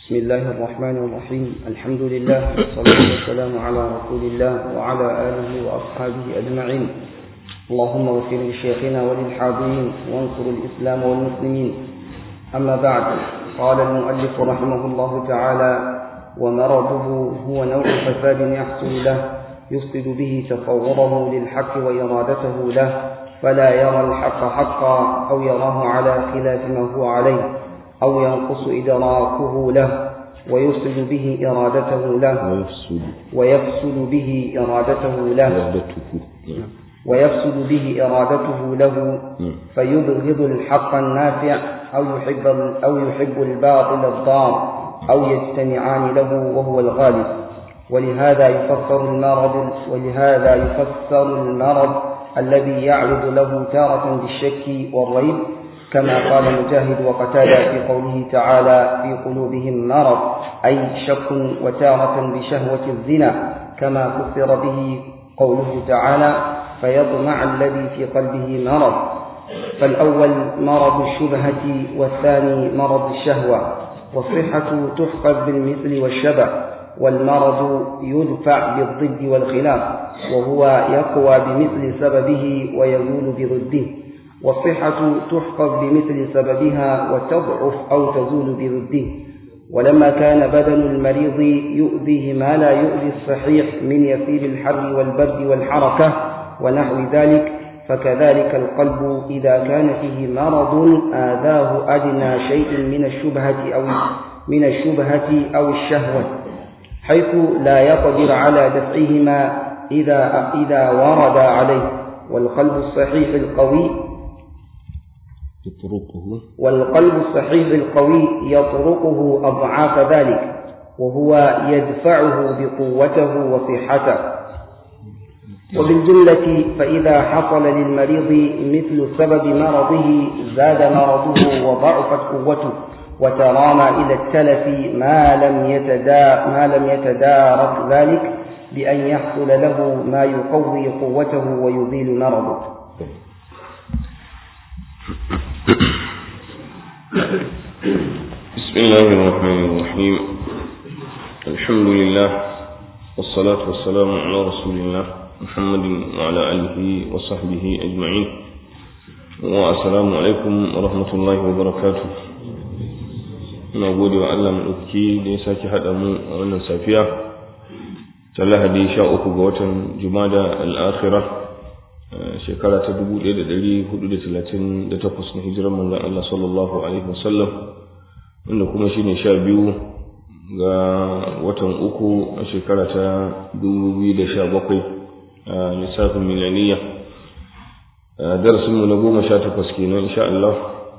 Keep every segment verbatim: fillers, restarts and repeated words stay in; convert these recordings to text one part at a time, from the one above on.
بسم الله الرحمن الرحيم. الحمد لله والصلاة والسلام على رسول الله وعلى آله وأصحابه أجمعين. اللهم اغفر لشيخنا وللحاضرين وانصر الإسلام والمسلمين. أما بعد، قال المؤلف رحمه الله تعالى: ومرضه هو نوع فساد يحصل له يفسد به تصوره للحق وإرادته له، فلا يرى الحق حقا أو يراه على خلاف ما هو عليه، أو ينقص إدراكه له، ويفسد به إرادته له ويفسد ويفسد به إرادته له ويفسد به إرادته له فيبغض الحق النافع أو يحب أو يحب الباطل الضار، أو يجتمعان له وهو الغالب. ولهذا يفسر المرض ولهذا يفسر المرض الذي يعرض له تارة بالشك والريب، كما قال مجاهد وقتادة في قوله تعالى: في قلوبهم مرض، أي شك، وتارة بشهوة الزنا، كما فسر به قوله تعالى: فيطمع الذي في قلبه مرض. فالأول مرض الشبهة، والثاني مرض الشهوة. والصحة تحفظ بالمثل والشبه، والمرض يدفع بالضد والخلاف، وهو يقوى بمثل سببه ويزول بضده. والصحة تحفظ بمثل سببها وتضعف أو تزول بضده. ولما كان بدن المريض يؤذيه ما لا يؤذي الصحيح من يسير الحر والبرد والحركة ونحو ذلك، فكذلك القلب إذا كان فيه مرض آذاه أدنى شيء من الشبهة أو من الشبهة أو الشهوة، حيث لا يقدر على دفعهما إذا إذا ورد عليه. والقلب الصحيح القوي يطرقه والقلب الصحيح القوي يطرقه أضعاف ذلك، وهو يدفعه بقوته وصحته. وبالجملة فإذا حصل للمريض مثل سبب مرضه زاد مرضه وضعفت قوته، وترامى إلى التلف ما لم يتدا ما لم يتدارك ذلك بأن يحصل له ما يقوي قوته ويزيل مرضه. بسم الله الرحمن الرحيم. الحمد لله والصلاة والسلام على رسول الله محمد وعلى آله وصحبه أجمعين. والسلام عليكم ورحمة الله وبركاته. ina gode wa Allah maɗauki da ya sake haɗa mu a wannan safiya ta Lahadi sha uku ga watan Jumada al-Akhirah, shekara ta dubu ɗaya da ɗari hudu da talatin da takwas na hijirar manzon Allah sallallahu alaihi wasallam, wanda kuma shine sha biyu ga watan uku a shekara ta dubu biyu da sha bakwai a lissafin milaniya. Darasinmu na goma sha takwas kenan insha Allah,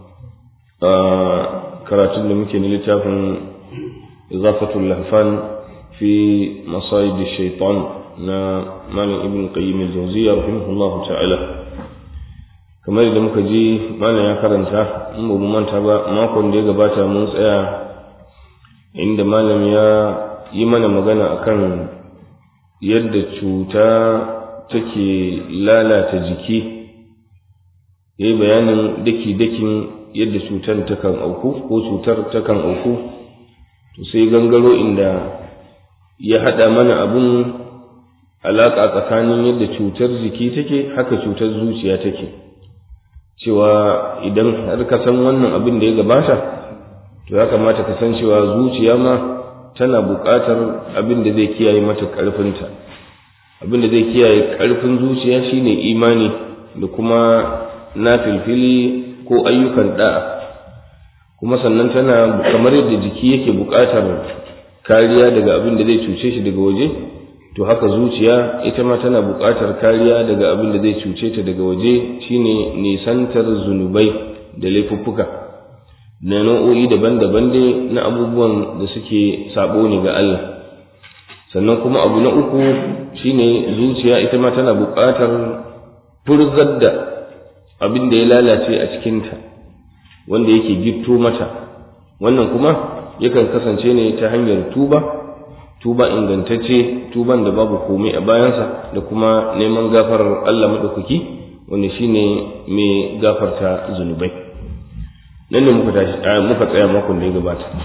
karatun da muke na littafin Izafatul Lahfan fi Masayid Shaitan na Malam Ibn Qayyim al-Jawziyya rahimahullahu ta'ala. Kamar da muka ji malam ya karanta, in ba mu manta ba makon da ya gabata mun tsaya inda malam ya yi mana magana akan yadda cuta take lalata jiki, yayi bayanin daki-dakin yadda cutar takan auku ko cutar takan auku, to sai gangaro inda ya hada mana abun alaka tsakanin yadda cutar jiki take haka cutar zuciya take, cewa idan har ka san wannan abin da ya gabata, to ya kamata ka san cewa zuciya ma tana buƙatar abin da zai kiyaye mata ƙarfinta. Abin da zai kiyaye ƙarfin zuciya shine imani da kuma nafilfili ko ayyukan da'a, kuma sannan tana kamar yadda jiki yake buƙatar kariya daga abin da zai cuce shi daga waje, to haka zuciya ita ma tana buƙatar kariya daga abin da zai cuce ta daga waje, shine nisantar zunubai da laifuffuka na nau'o'i daban-daban dai na abubuwan da suke sabo ne ga Allah. Sannan kuma abu na uku shine zuciya ita ma tana buƙatar furzar da abin da ya lalace a cikinta wanda yake gitto mata. Wannan kuma yakan kasance ne ta hanyar tuba tuba ingantacce, tuban da babu komai a bayansa, da kuma neman gafarar Allah madaukaki wanda shine mai gafarta zunubai. nan ne muka tashi muka tsaya makon da ya gabata.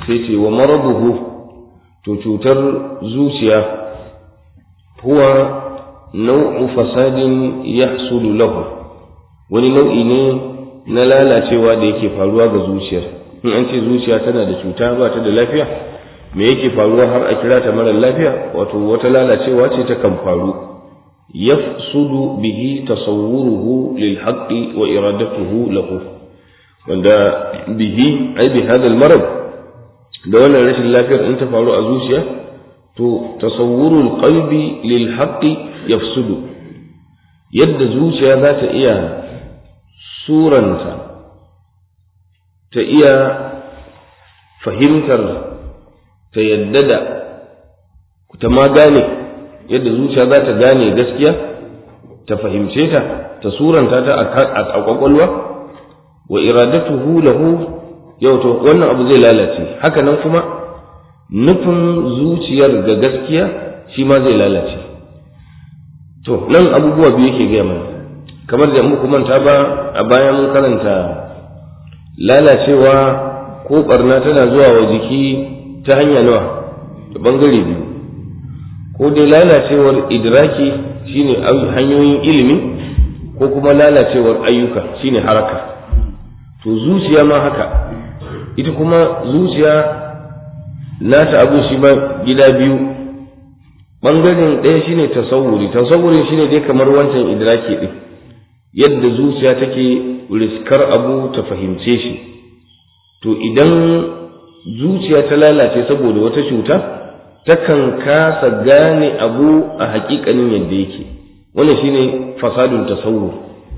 sai ce wa marabuhu to cutar zuciya huwa nau'u fasadin yahsulu lahu wani nau'i ne na lalacewa da yake faruwa ga zuciyar. In an ce zuciya tana da cuta ba ta da lafiya, me yake faruwa har a kira ta mara lafiya? Wato wata lalacewa ce ta kan faru. yafsudu bihi tasawwuruhu lil haqqi wa iradatuhu lahu, wanda bihi ai bi hadha al marad, da wannan rashin lafiyar in ta faru a zuciya to tasawwurul qalbi lil haqqi yafsudu, yadda zuciya za ta iya suranta, ta iya fahimtar, ta yadda da ta ma gane yadda zuciya za ta gane gaskiya, ta fahimce ta, ta suranta ta a kwakwalwa, wa iradatuhu lahu, yau to wannan abu zai lalace. Haka nan kuma nufin zuciyar ga gaskiya shi ma zai lalace. To nan abubuwa biyu yake gaya mana, kamar da muku manta ba a baya mun karanta lalacewa ko barna tana zuwa wa jiki ta hanya nawa, da bangare biyu. Ko dai lalacewar idraki shine hanyoyin ilimi, ko kuma lalacewar ayyuka shine haraka. To zuciya ma haka, ita kuma zuciya nata abu shi ma gida biyu. Bangaren ɗaya shine tasawuri, tasawuri shine dai kamar wancan idraki din, yadda zuciya take riskar abu ta fahimce shi. To idan zuciya ta lalace saboda wata cuta, takan kasa gane abu a haƙiƙanin yadda yake. Wannan shine fasadun tasawur.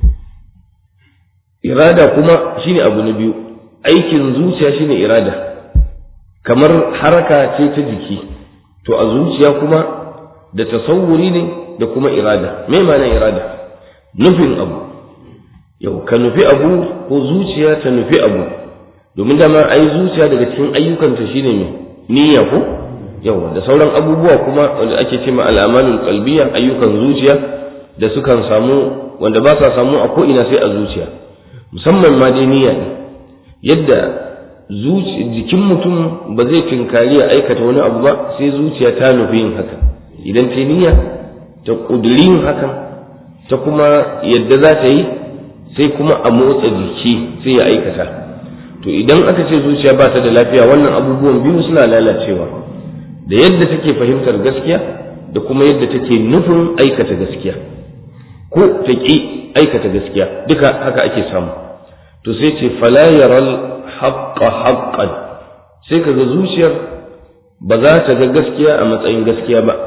Irada kuma shine abu na biyu, aikin zuciya shine irada, kamar haraka ce ta jiki. To a zuciya kuma da tasawuri ne da kuma irada. Me ma'anar irada? Nufin abu. Yau ka nufi abu ko zuciya ta nufi abu, domin dama ai zuciya daga cikin ayyukanta shine me niyya ko yawa, da sauran abubuwa kuma wanda ake cewa al'amalul qalbiyya, ayyukan zuciya da sukan samu, wanda ba sa samu a ko ina sai a zuciya, musamman ma dai niyya ne. Yadda jikin mutum ba zai tinkari ya aikata wani abu ba sai zuciya ta nufi yin haka. Idan ta niyya ta kuduri yin hakan, ta kuma yadda za ta yi, sai kuma a motsa jiki sai ya aikata. To idan aka ce zuciya ba ta da lafiya, wannan abubuwan biyu suna lalacewa, da yadda take fahimtar gaskiya da kuma yadda take nufin aikata gaskiya ko ta ƙi aikata gaskiya, duka haka ake samu. To sai ce fala yaral haqqa haqqan, sai kaga zuciyar ba za ta ga gaskiya a matsayin gaskiya ba.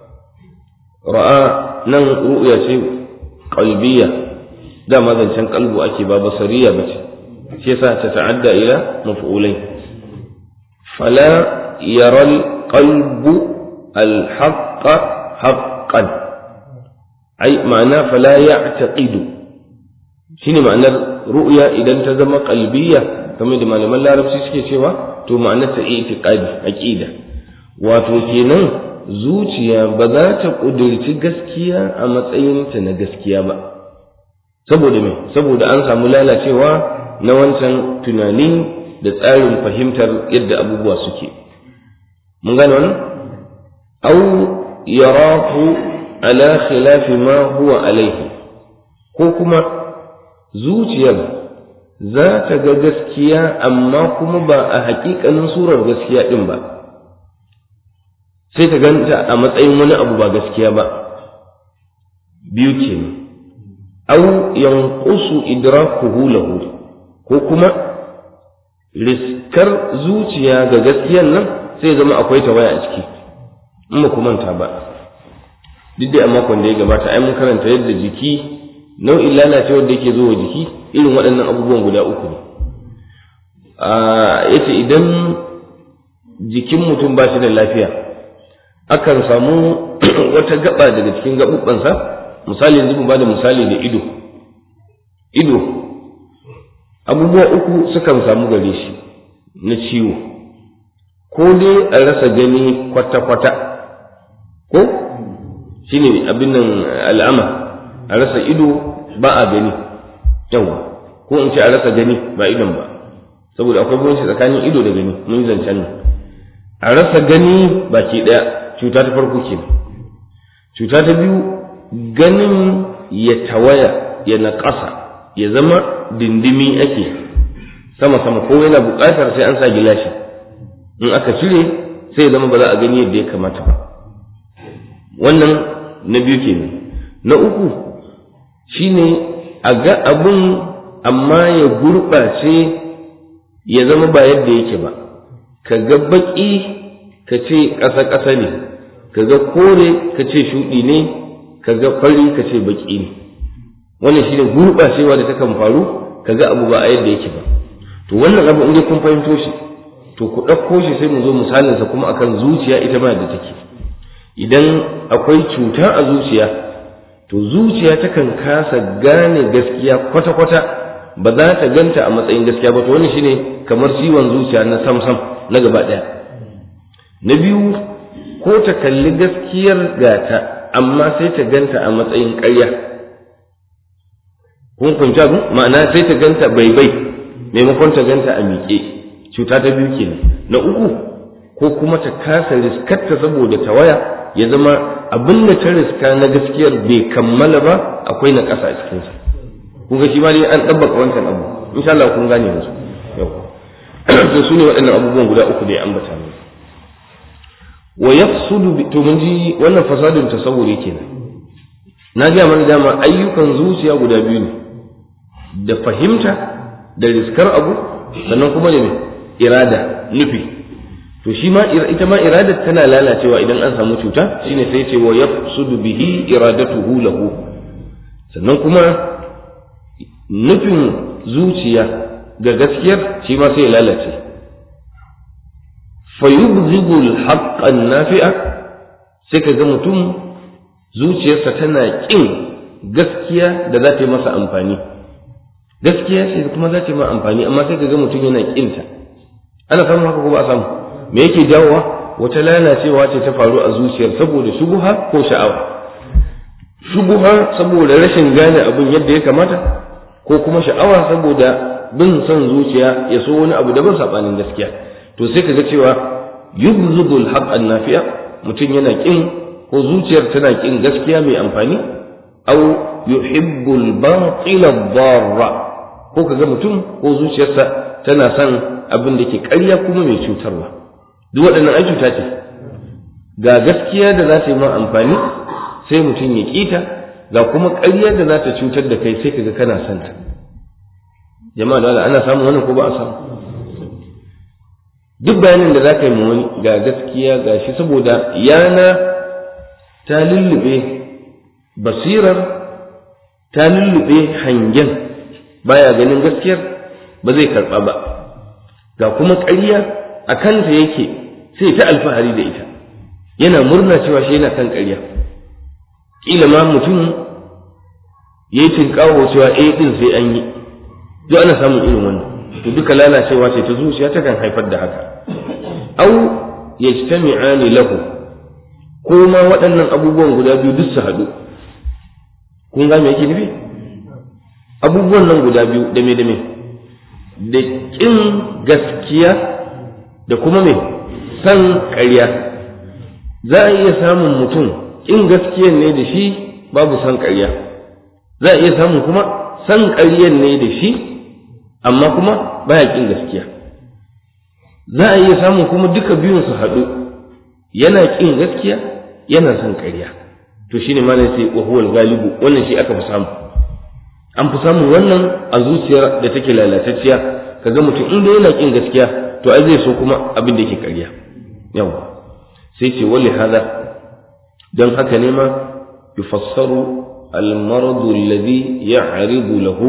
Ra'a nan ru'ya ce qalbiyya, dama zancen kalbu ake ba basariya ba ce, shi yasa ta ta'adda ila maf'ulai. fala yaral qalbu al-haqqa haqqan, ai ma'ana fala ya'taqidu, shine ma'anar ru'ya idan ta zama qalbiyya, kamar da malaman larabci suke cewa, to ma'anar ta i'tiqadi, aqida. Wato kenan zuciya ba za ta kudirci gaskiya a matsayinta na gaskiya ba. Saboda me? Saboda an samu lalacewa na wancan tunani da tsarin fahimtar yadda abubuwa suke. Mun gane wannan? Au yarahu ala khilafi ma huwa alaihi, ko kuma zuciyar za ta ga gaskiya amma kuma ba a haƙiƙanin surar gaskiya din ba, sai ta ganta a matsayin wani abu ba gaskiya ba. Biyu kenan. Au yanqusu idrakuhu lahu, ko kuma riskar zuciya ga gaskiyan nan sai zama akwai tawaya a ciki. In ba ku manta ba, duk da a makon da ya gabata ai mun karanta yadda jiki, nau'in lalacewar da yake zuwa jiki irin waɗannan abubuwan guda uku ne. A yace idan jikin mutum ba shi da lafiya, akan samu wata gaba daga cikin gaɓuɓɓansa. Misali yanzu mu ba da misali da ido. Ido abubuwa uku sukan samu gare shi na ciwo, ko dai a rasa gani kwata-kwata, ko shi ne abin nan al'ama, a rasa ido ba a gani, yawa, ko in ce a rasa gani ba idon ba, saboda akwai bambanci tsakanin ido da gani, mun zancen nan. A rasa gani baki ɗaya cuta ta farko kenan. Cuta ta biyu, ganin ya tawaya ya naƙasa ya zama dindimi ake sama-sama, ko yana buƙatar sai an sa gilashi, in aka cire sai ya zama ba za a gani yadda ya kamata ba. Wannan na biyu kenan. Na uku shine a ga abun amma ya gurɓace ya zama ba yadda yake ba, ka ga baƙi ka ce ƙasa-ƙasa ne, ka ga kore ka ce shuɗi ne, ka ga fari ka ce baƙi ne. Wannan shine gurɓacewa da takan faru, ka ga abu ba a yadda yake ba. To wannan abu in dai kun fahimto shi, to ku ɗauko shi sai mu zo misalinsa kuma akan zuciya ita ma da take. Idan akwai cuta a zuciya, to zuciya takan kasa gane gaskiya kwata-kwata, ba za ta ganta a matsayin gaskiya ba. To wannan shine kamar ciwon zuciya na sam-sam na gaba ɗaya. Na biyu, ko ta kalli gaskiyar gata amma sai ta ganta a matsayin ƙarya. Kun fahimci abu? Ma'ana sai ta ganta bai-bai maimakon ta ganta a miƙe. Cuta ta biyu kenan. Na uku, ko kuma ta kasa riskarta saboda tawaya, ya zama abin da ta riska na gaskiyar bai kammala ba, akwai na ƙasa a cikinsa. Kun ga shi ma dai an ɗabbaka wancan abu. Insha Allah kun gane musu. Yau. To su ne waɗannan abubuwan guda uku da ya ambata mu. Wa yafsudu, to mun ji wannan fasadin tasawuri kenan. Na ga mana dama ayyukan zuciya guda biyu ne, da fahimta da riskar abu, sannan kuma da irada, nufi. To shi ma ita ma iradar tana lalacewa idan an samu cuta, shine sai ce wa yafsudu bihi iradatuhu lahu. Sannan kuma nufin zuciya ga gaskiyar shi ma sai ya lalace. Fa yubghidu al-haqqa an-nafi'a, sai kaga mutum zuciyarsa tana kin gaskiya da za ta yi masa amfani. Gaskiya ce kuma za ta yi masa amfani, amma sai kaga mutum yana kinta. Ana samun haka ko ba a samu? Me yake jawowa? Wata lalacewa ce ta faru a zuciyar saboda shubuha ko sha'awa. Shubuha saboda rashin gane abin yadda ya kamata, ko kuma sha'awa saboda bin son zuciya ya so wani abu daban sabanin gaskiya. To sai kaga cewa yubghidul haqq an-nafi'a, mutum yana kin ko zuciyar tana kin gaskiya mai amfani, aw yuhibbul batila ad-darra, ko kaga mutum ko zuciyarsa tana son abin da ke ƙarya kuma mai cutarwa. Duk waɗannan ai cuta ce. Ga gaskiya da za ta yi ma amfani sai mutum ya kita, ga kuma ƙarya da za ta cutar da kai sai kaga kana son ta. Jama'a da Allah, ana samun wannan ko ba a samu? Duk bayanin da za ka yi ma wani ga gaskiya ga shi, saboda yana ta lullube basirar, ta lullube hangen, baya ganin gaskiyar, ba zai karɓa ba. Ga kuma ƙarya a kanta yake, sai ta alfahari da ita, yana murna cewa shi yana kan ƙarya. Ƙila ma mutum ya yi tinƙawo cewa eh ɗin sai an yi. Duk ana samun irin wannan. To duka lalacewa ce ta zuciya, ta kan haifar da haka. Au yajtami'ani lahu, ko ma waɗannan abubuwan guda biyu duk su haɗu. Kun ga me yake nufi? Abubuwan nan guda biyu da me da me? Da ƙin gaskiya da kuma me san ƙarya. Za a iya samun mutum ƙin gaskiyan ne da shi babu san ƙarya, za a iya samun kuma san ƙaryan ne da shi amma kuma baya ƙin gaskiya. Za a iya samun kuma duka biyun su haɗu, yana ƙin gaskiya yana san ƙarya. To shine ma ne sai wa huwal galibu, wannan shi aka fi samu. An fi samun wannan a zuciyar da take lalatacciya, kaga mutum inda yana ƙin gaskiya to ai zai so kuma abin da yake ƙarya. Yawa sai ce wali hada, don haka ne ma yufassaru al-maradu alladhi ya'ridu lahu,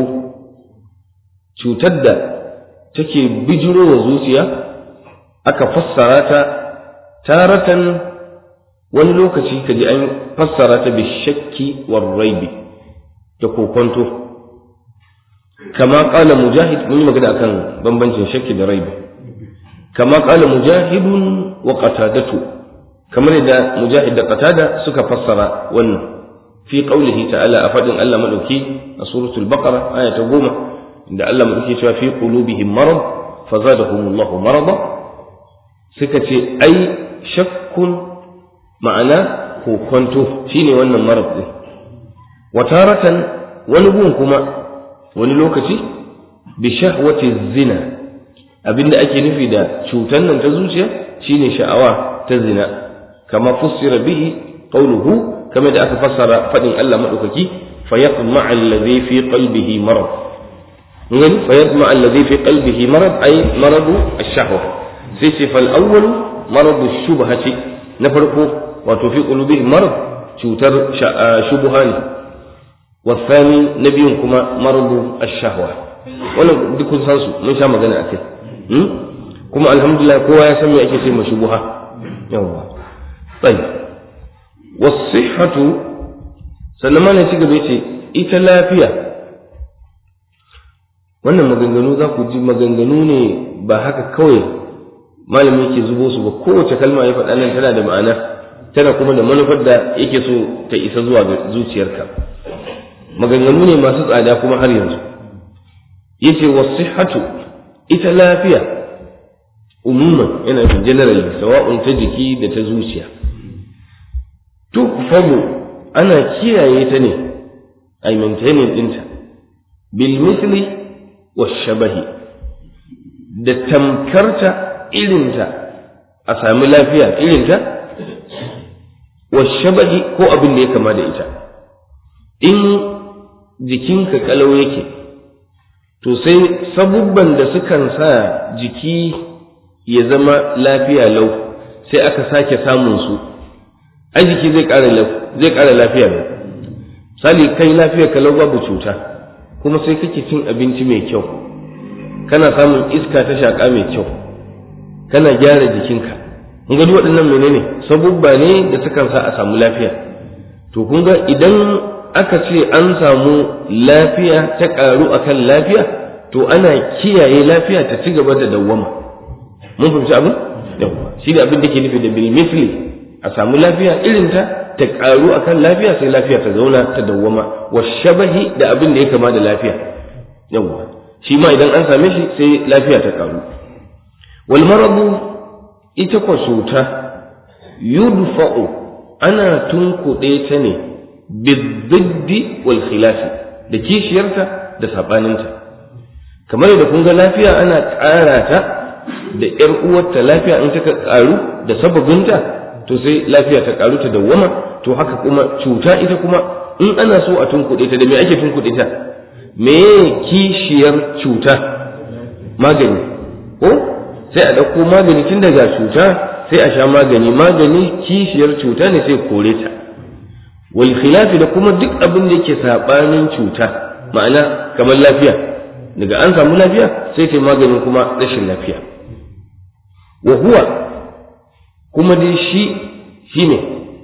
cutar da take bijiro wa zuciya aka fassara ta taratan, wani lokaci kaji an fassara ta bi shakki war raibi, da kokonto. Kama qala mujahid, mun yi magana akan bambancin shakki da raibi. Kama qala mujahidun wa qatadatu, kamar da mujahid da qatada suka fassara wannan fi qawlihi ta'ala, a fadin Allah madauki a suratul baqara aya ta goma, inda Allah madauki cewa fi qulubihim marad fazadahumullahu marada suka ce ai shakkun ma'ana kokonto shine wannan marad din wataratan wani gun kuma wani lokaci bi shahwati zina abinda ake nufi da cutar nan ta zuciya shine sha'awa ta zina kama fussira bihi qawluhu kama da aka fassara fadin Allah madaukaki fayatma alladhi fi qalbihi marad ngani fayatma alladhi fi qalbihi marad ay maradu ash-shahwa sai ce fal awwal maradu ash-shubhati na farko wato fi qulubihi marad cutar shubha ne والثاني نبي كما مرض الشهوة wannan duk kun san su mun sha magana akai kuma alhamdulillah kowa ya san me ake ce mashubuha yawa sai wasihhatu sallama ne cigaba yace ita lafiya wannan maganganu za ku ji maganganu ne ba haka kawai malami yake zubo su ba kowace kalma ya faɗa nan tana da ma'ana tana kuma da manufar da yake so ta isa zuwa ga zuciyarka maganganu ne masu tsada kuma har yanzu yace wasihhatu ita lafiya umuman yana da general sawa'un ta jiki da ta zuciya tukfamu ana kiyaye ta ne ai maintaining dinta bil misli washabahi da tamkarta irinta a sami lafiya irinta washabahi ko abin da ya kama da ita in jikinka kalau yake to sai sabubban da sukan sa jiki ya zama lafiya lau sai aka sake samun su a jiki zai ƙara zai ƙara lafiya lau sali kai lafiya kalau babu cuta kuma sai kake cin abinci mai kyau kana samun iska ta shaƙa mai kyau kana gyara jikinka kun ga waɗannan menene sabubba ne da sukan sa a samu lafiya to kun ga idan aka ce an samu lafiya ta ƙaru akan lafiya to ana kiyaye lafiya ta ci gaba da dawwama mun fahimci abin yawa shi da abin da ke nufi da bil misli a samu lafiya irinta ta ƙaru akan lafiya sai lafiya ta zauna ta dawwama wa shabahi da abin da ya kama da lafiya yawa shi ma idan an same shi sai lafiya ta ƙaru wal maradu ita kwa cuta yudfa'u ana tunkuɗe ta ne biddiddi wal khilafi da kishiyarta da sabaninta kamar da kun ga lafiya ana ƙara ta da ƴar uwarta lafiya in ta ƙaru da sababinta to sai lafiya ta ƙaru ta dawwama to haka kuma cuta ita kuma in ana so a tunkuɗe ta da me ake tunkuɗe ta me kishiyar cuta magani ko sai a ɗauko magani tun daga cuta sai a sha magani magani kishiyar cuta ne sai kore ta wal khilafi da kuma duk abin da yake sabanin cuta ma'ana kamar lafiya daga an samu lafiya sai ta maganin kuma rashin lafiya wa huwa kuma dai shi shine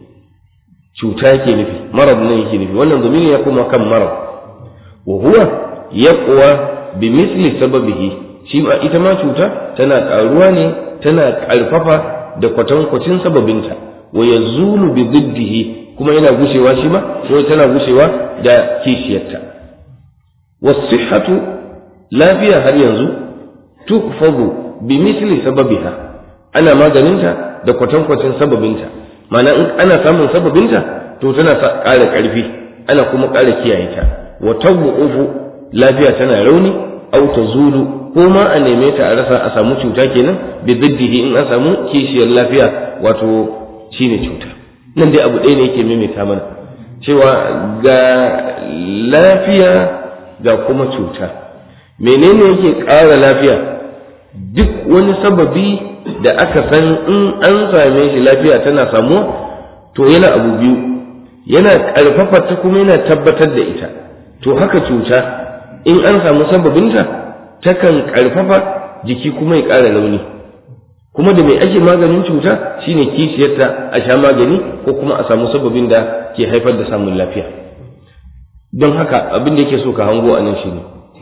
cuta yake nufi marad ne yake nufi wannan domini ya kuma kan marad wa huwa yaqwa bi misli sababihi shi ma ita ma cuta tana karuwa ne tana karfafa da kwatankwacin sababinta wa yazulu bi ziddihi kuma yana gushewa shi ma ko tana gushewa da kishiyarta wasihhatu lafiya har yanzu tukfadu bi misli sababiha ana maganinta da kwatankwacin sababinta ma'ana in ana samun sababinta to tana ƙara ƙarfi ana kuma ƙara kiyaye ta wa tabu'u lafiya tana rauni au tazulu ko ma a neme ta a rasa a samu cuta kenan bi ziddihi in an samu kishiyar lafiya wato shine cuta nan dai abu ɗaya ne yake maimaita mana cewa ga lafiya ga kuma cuta menene yake ƙara lafiya duk wani sababi da aka san in an same shi lafiya tana samuwa to yana abu biyu yana ƙarfafa ta kuma yana tabbatar da ita to haka cuta in an samu sababinta takan ƙarfafa jiki kuma ya ƙara launi kuma da mai ake maganin cuta shine kishiyarta a sha magani ko kuma a samu sababin da ke haifar da samun lafiya don haka abin da yake so ka hango a nan shine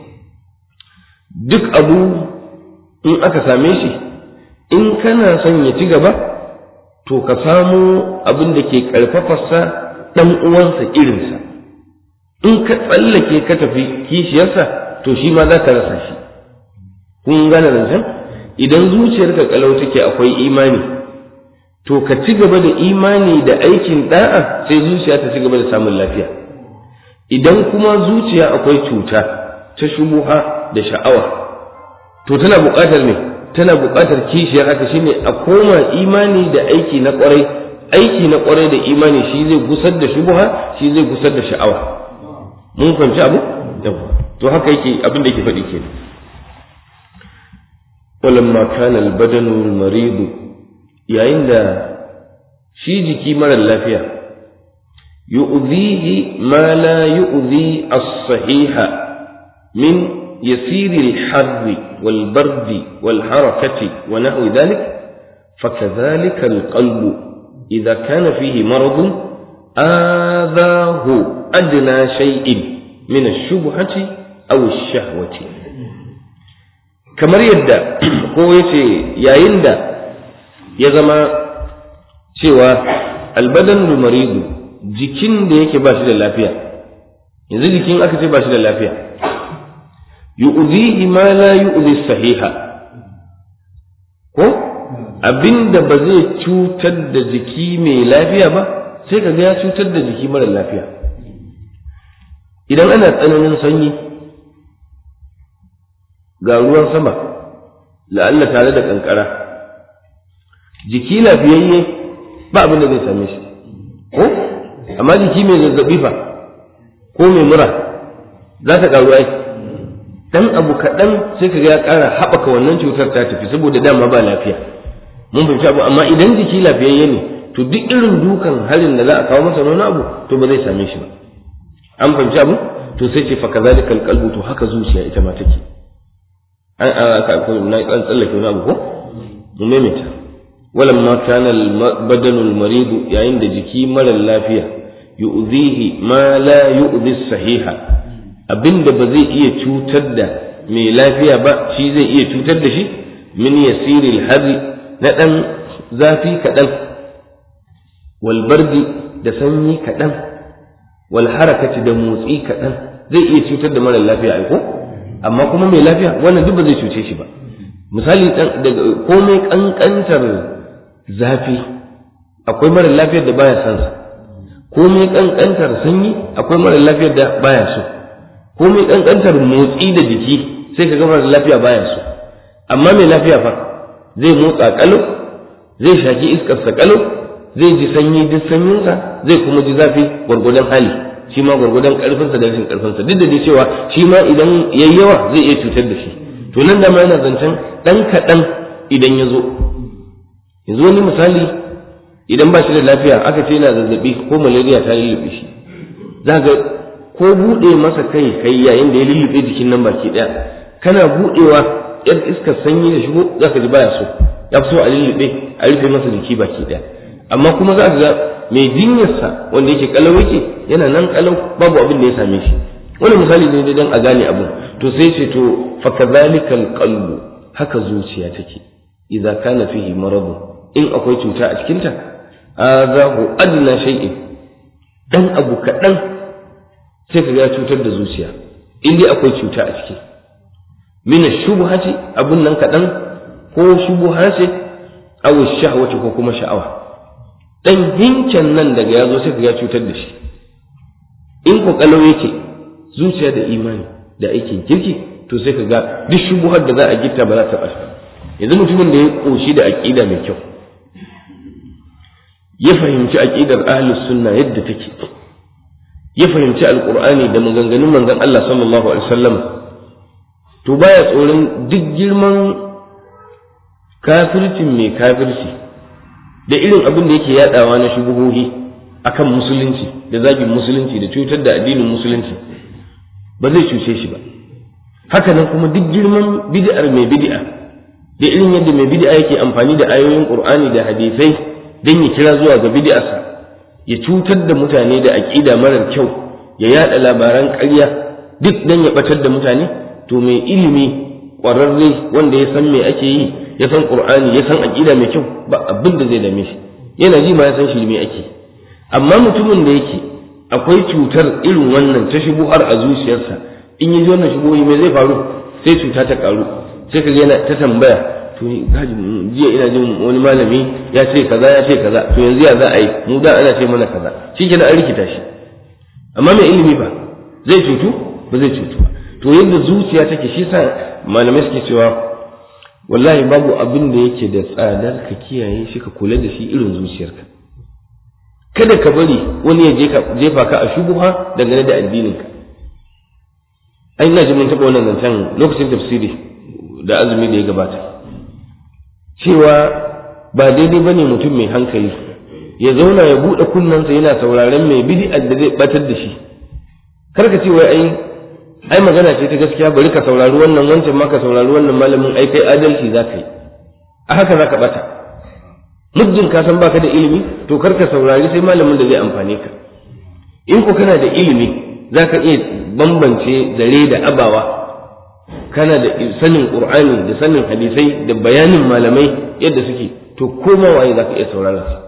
duk abu in aka same shi in kana son ya ci gaba to ka samu abin da ke ƙarfafarsa ɗan uwansa irinsa in ka tsallake ka tafi kishiyarsa to shi ma za ka rasa shi kun gane zancen idan zuciyarka kalau take akwai imani to ka ci gaba da imani da aikin da'a sai zuciya ta ci gaba da samun lafiya. Idan kuma zuciya akwai cuta ta shubuha da sha'awa to tana buƙatar ne tana buƙatar kishiyar haka shine a koma imani da aiki na ƙwarai. Aiki na ƙwarai da imani shi zai gusar da shubuha shi zai gusar da sha'awa. Mun fahimci abu to haka yake abin da yake faɗi ke walamma kana al-badanu al-marid yayin da shi jiki mara lafiya yu'dhihi ma la yu'dhi as-sahiha min yasir al-harr wal-bard wal-harakati wa nahwi dhalik fakadhalika al-qalb idha kana fihi marad آذاه أدنى شيء من الشبهة أو الشهوة kamar yadda ko yace yayin da ya zama cewa albadanul maridu jikin da yake ba shi da lafiya yanzu jikin aka ce ba shi da lafiya yu'dhihi ma la yu'dhi sahiha ko abinda ba zai cutar da jiki mai lafiya ba sai ka ga ya cutar da jiki mara lafiya. Idan ana tsananin sanyi ga ruwan sama la'alla tare da kankara jiki lafiyayye ba abin da zai same shi ko amma jiki mai zazzabi fa ko mai mura za ta karu ai dan abu kaɗan sai ka ga ya ƙara haɓaka wannan cutar ta tafi saboda dama ba lafiya. Mun fahimci abu amma idan jiki lafiyayye ne to duk irin dukan harin da za a kawo masa wani abu to ba zai same shi ba. An fahimci abu to sai ce fa kazalikal qalbu to haka zuciya ita ma take. an aka ko na kan tsallake wani abu ko mu maimaita walamma kana al-badanul marid yayin da jiki mara lafiya yu'dhihi ma la yu'dhi sahiha abinda ba zai iya cutar da mai lafiya ba shi zai iya cutar da shi min yasiril hadi na dan zafi kadan wal bardi da sanyi kadan wal harakati da motsi kadan zai iya cutar da mara lafiya ai ko amma kuma mai lafiya wannan duk ba zai cuce shi ba. Misali daga komai kankantar zafi akwai mara lafiyar da baya son sa, komai kankantar sanyi akwai mara lafiyar da baya so, komai kankantar motsi da jiki sai ka ga mara lafiya baya so. Amma mai lafiya fa zai motsa kalau, zai shaki iskar sa kalau, zai ji sanyi duk sanyinsa, zai kuma ji zafi gwargwadon hali, shi ma gwargwadon karfinsa da rashin karfinsa, duk da dai cewa shi ma idan yayi yawa zai iya cutar da shi. To nan da ma yana zancen ɗan kaɗan idan ya zo. Yanzu wani misali idan ba shi da lafiya aka ce yana zazzaɓi ko malaria ta lullube shi, za ga ko buɗe masa kai kai yayin da ya lullube jikin nan baki ɗaya, kana buɗewa yar iskar sanyi da shigo za ka ji baya so, ya fi so a lullube a rufe masa jiki baki ɗaya. Amma kuma za ka ga mai jinyarsa wanda yake kalau yake yana nan kalau babu abin da ya same shi. Wani misali ne dai dan a gane abu. To sai ce to fakadhalikal qalbu haka zuciya take idza kana fihi marad in akwai cuta a cikin ta azahu adna shay'in dan abu kadan sai kaga ya cutar da zuciya in dai akwai cuta a ciki min shubhati abun nan kadan ko shubha ce aw shahwati ko kuma sha'awa dan hinken nan daga yazo sai kaga ya cutar da shi. In ko kalau yake zuciya da imani da aikin kirki to sai ka ga duk shubuhar da za a gitta ba za ta ɓaci. Yanzu mutumin da ya koshi da aqida mai kyau ya fahimci aqidar ahlus sunna yadda take, ya fahimci alqur'ani da maganganun manzon Allah sallallahu alaihi wasallam, to baya tsoron duk girman kafircin mai kafirci da irin abin da yake yadawa na shubuhohi akan musulunci da zagin musulunci da cutar da addinin musulunci, ba zai cuce shi ba. Haka nan kuma duk girman bid'ar mai bid'a da irin yadda mai bid'a yake amfani da ayoyin Qur'ani da hadisai don ya kira zuwa ga bid'arsa, ya cutar da mutane da aqida marar kyau, ya yada labaran ƙarya duk dan ya batar da mutane, to mai ilimi ƙwararre wanda ya san me ake yi, ya san Qur'ani, ya san aqida mai kyau, ba abin da zai dame shi, yana ji ma ya san shi me ake. Amma mutumin da yake akwai cutar irin wannan ta shubuhar a zuciyarsa, in yi ji wannan shubuhi mai zai faru sai cuta ta karu, sai ka ga yana ta tambaya to jiya ina jin wani malami ya ce kaza ya ce kaza to yanzu ya za a yi mu da ana ce mana kaza shi kenan an rikita shi. Amma mai ilimi ba zai cutu ba zai cutu ba. To yadda zuciya take shi sa malamai suke cewa wallahi babu abin da yake da tsadar ka kiyaye shi ka kula da shi irin zuciyarka. Kada ka bari wani ya jefa ka a shubuha dangane da addininka. Ai ina ji mun taɓa wannan zancen lokacin tafsiri da azumi da ya gabata cewa ba daidai bane mutum mai hankali ya zauna ya buɗe kunnensa yana sauraron mai bid'ar da zai batar da shi. Kar ka ce wai ai ai magana ce ta gaskiya bari ka saurari wannan wancan ma ka saurari wannan malamin ai kai adalci za ka yi a haka za ka bata. Muddin ka san baka da ilimi to kar ka saurari sai malamin da zai amfane ka. In ko kana da ilimi za ka iya bambance zare da abawa, kana da sanin qur'ani da sanin hadisai da bayanin malamai yadda suke, to koma waye za ka iya saurara su.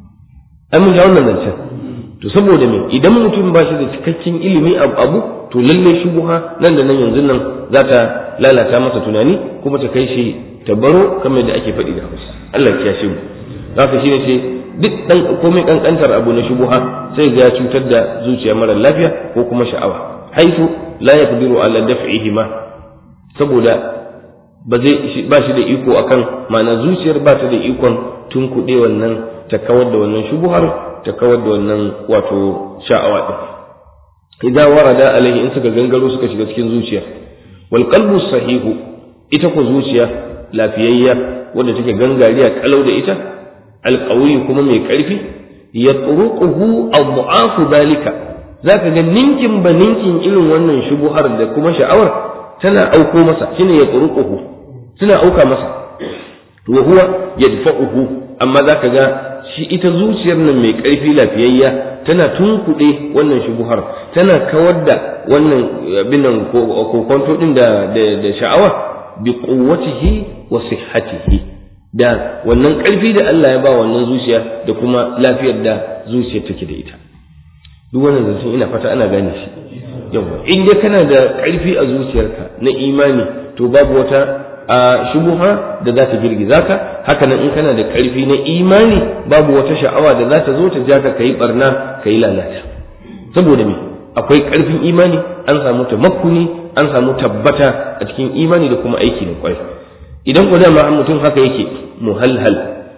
Ai mun ga wannan zancen. To saboda me idan mutum ba shi da cikakken ilimi abu to lalle shubuha nan da nan yanzu nan za ta lalata masa tunani kuma ta kai shi tabaro kamar da ake faɗi da Hausa. Allah ya kiyashe mu. Haka shine ce duk dan komai kankantar abu na shubuha sai ga ya cutar da zuciya mara lafiya ko kuma sha'awa. Haifu la yaqdiru ala daf'ihi ma saboda ba zai ba shi da iko akan ma'ana zuciyar ba ta da ikon tunkuɗe wannan ta kawar da wannan shubuhar ta kawar da wannan wato sha'awa din. Idan warada alaihi in suka gangaro suka shiga cikin zuciya wal qalbu sahihu ita ko zuciya lafiyayya wanda take gangariya kalau da ita alqawi kuma mai karfi yatruquhu adhafu dalika zaka ga ninkin ba ninkin irin wannan shubuhar da kuma sha'awar tana auko masa shine yatruquhu suna auka masa wa huwa yadfa'uhu amma zaka ga shi ita zuciyar nan mai ƙarfi lafiyayya tana tunkuɗe wannan shubuhar tana kawar da wannan binan kokonto din da da sha'awa bi quwwatihi wa sihhatihi da wannan ƙarfi da Allah ya ba wannan zuciya da kuma lafiyar da zuciyar take da ita. Duk wannan zancen ina fata ana gane shi. Yawa in dai kana da ƙarfi a zuciyarka na imani to babu wata a shubuha da za ta girgiza ka. Haka nan in kana da ƙarfi na imani babu wata sha'awa da za ta zo ta ja ka kai barna kai lalata. Saboda me akwai ƙarfin imani, an samu tamakkuni, an samu tabbata a cikin imani da kuma aiki da kwai. Idan ku dama mutum haka yake muhalhal,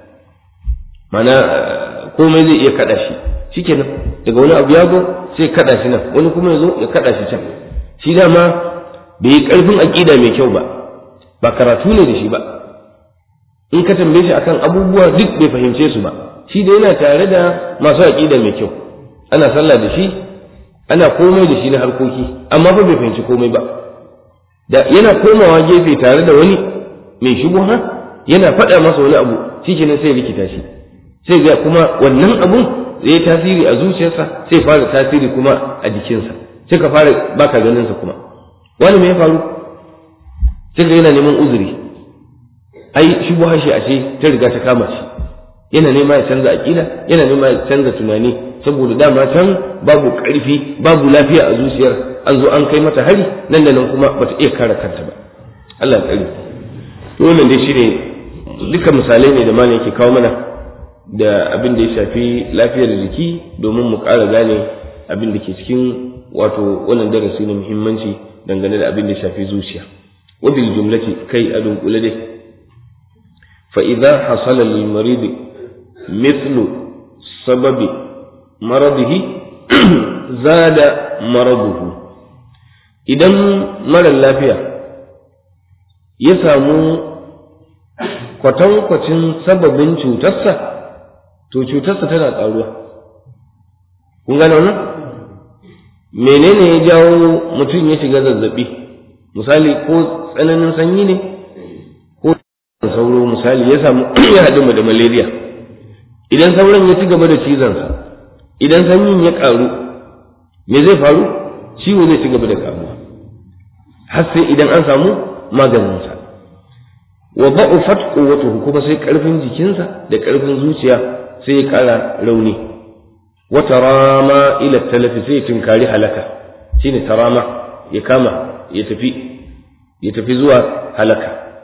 mana komai zai iya kada shi shikenan, daga wani abu ya zo sai kada shi nan, wani kuma ya zo ya kada shi can. Shi dama bai yi ƙarfin aƙida mai kyau ba, ba karatu ne da shi ba. In ka tambaye shi akan abubuwa duk bai fahimce su ba. Shi da yana tare da masu aƙida mai kyau, ana sallah da shi, ana komai da shi na harkoki, amma fa bai fahimci komai ba. Da yana komawa gefe tare da wani mai shubuha yana faɗa masa wani abu, shikenan sai rikita shi, sai ga kuma wannan abun zai yi tasiri a zuciyarsa, sai fara tasiri kuma a jikinsa, sai ka fara baka ganin sa kuma. Wani me ya faru? Sai ga yana neman uzuri, ai shubuha shi ashe ta riga ta kama shi, yana nema ya canza aqida, yana nema ya canza tunani, saboda dama can babu ƙarfi babu lafiya a zuciyar, an zo an kai mata hari nan da nan kuma bata iya kare kanta ba. Allah ya tsare. To wannan dai shine duka misalai ne da malam yake kawo mana da abin da ya shafi lafiyar jiki domin mu ƙara gane abin da ke cikin wato wannan darasi na muhimmanci dangane da abin da ya shafi zuciya. Wa bil jumlati kai adun kula dai fa idza hasala lil marid mithlu sababi maradihi zada maraduhu. Idan mara lafiya ya samu kwatankwacin sababin cutarsa to cutarsa tana ƙaruwa. Kun gane wannan? Menene ya jawo mutum ya shiga zazzabi? Misali ko tsananin sanyi ne ko sauro, misali ya samu ya haɗu da malaria. Idan sauran ya ci gaba da cizonsa, idan sanyin ya ƙaru, me zai faru? Ciwo zai ci gaba da ƙaruwa har sai idan an samu maganinsa. Wa ba'ufat quwwatuhu, kuma sai ƙarfin jikinsa da ƙarfin zuciya sai ya ƙara rauni. Wa tarama ila talafi, sai ya tinkari halaka. Shine tarama, ya kama ya tafi ya tafi zuwa halaka.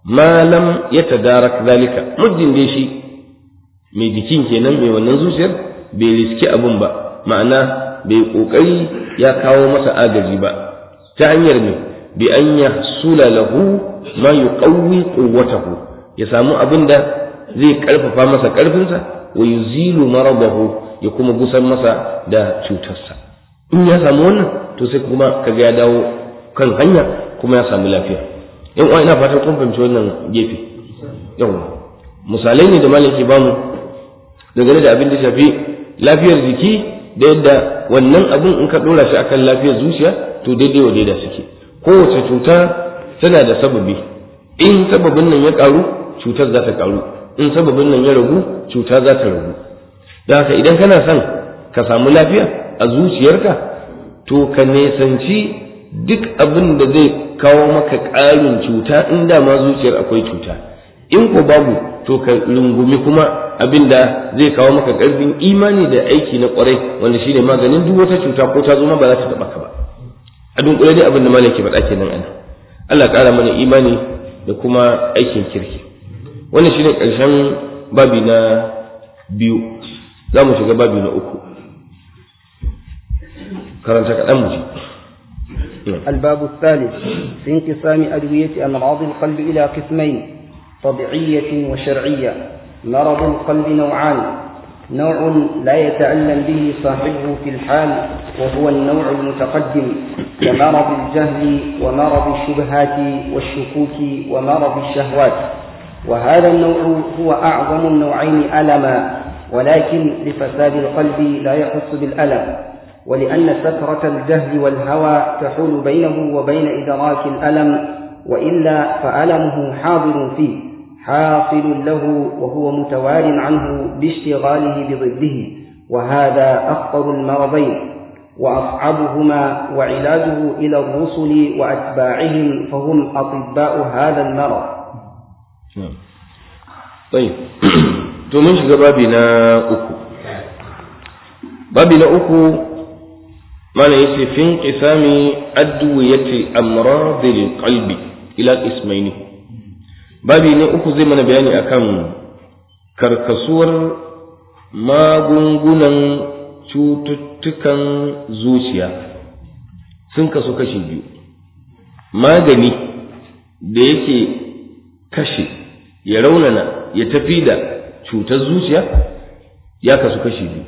ma lam yatadarak zalika muddin dai shi mai jikin kenan mai wannan zuciyar bai riski abun ba, ma'ana bai kokari ya kawo masa agaji ba ta hanyar mai bi an yahsula lahu ma yuqawwi quwwatahu, ya samu abin da zai karfafa masa karfinsa, wa yuzilu maradahu, ya kuma gusar masa da cutarsa. In ya samu wannan to sai kuma kaga ya dawo kan hanya kuma ya samu lafiya. yan uwa ina fatan kun fahimci wannan gefe. yawa misalai ne da malam ke bamu dangane da abin da shafi lafiyar jiki da yadda wannan abin in ka dora shi akan lafiyar zuciya to daidai wa daida suke. kowace cuta tana da sababi, in sababin nan ya karu cutar za ta karu, in sababin nan ya ragu cuta za ta ragu. da haka idan kana son ka samu lafiya a zuciyarka to ka nesanci duk abin da zai kawo maka ƙarin cuta in da ma zuciyar akwai cuta, in ko babu to ka rungumi kuma abin da zai kawo maka ƙarfin imani da aiki na ƙwarai wanda shine maganin duk wata cuta ko ta zo ma ba za ta taɓa ka ba. a dunkule dai abin da malaki faɗa kenan ana Allah ƙara mana imani da kuma aikin kirki. wannan shine ƙarshen babi na biyu, za mu shiga babi na uku. karanta kaɗan mu ji. الباب الثالث في انقسام أدوية أمراض القلب إلى قسمين طبيعية وشرعية. مرض القلب نوعان، نوع لا يتألم به صاحبه في الحال وهو النوع المتقدم كمرض الجهل ومرض الشبهات والشكوك ومرض الشهوات، وهذا النوع هو أعظم النوعين ألما، ولكن لفساد القلب لا يحس بالألم، ولأن سكرة الجهل والهوى تحول بينه وبين إدراك الألم، وإلا فألمه حاضر فيه حاصل له وهو متوال عنه باشتغاله بضده، وهذا أخطر المرضين وأصعبهما، وعلاجه إلى الرسل وأتباعهم فهم أطباء هذا المرض. طيب تمنش بابنا أكو بابنا أكو ما ليس في انقسام أدوية أمراض القلب إلى قسمين. babi ne uku zai mana bayani akan karkasuwar magungunan cututtukan zuciya. sun kasu kashi biyu. magani da yake kashe ya raunana ya tafi da cutar zuciya ya kasu kashi biyu.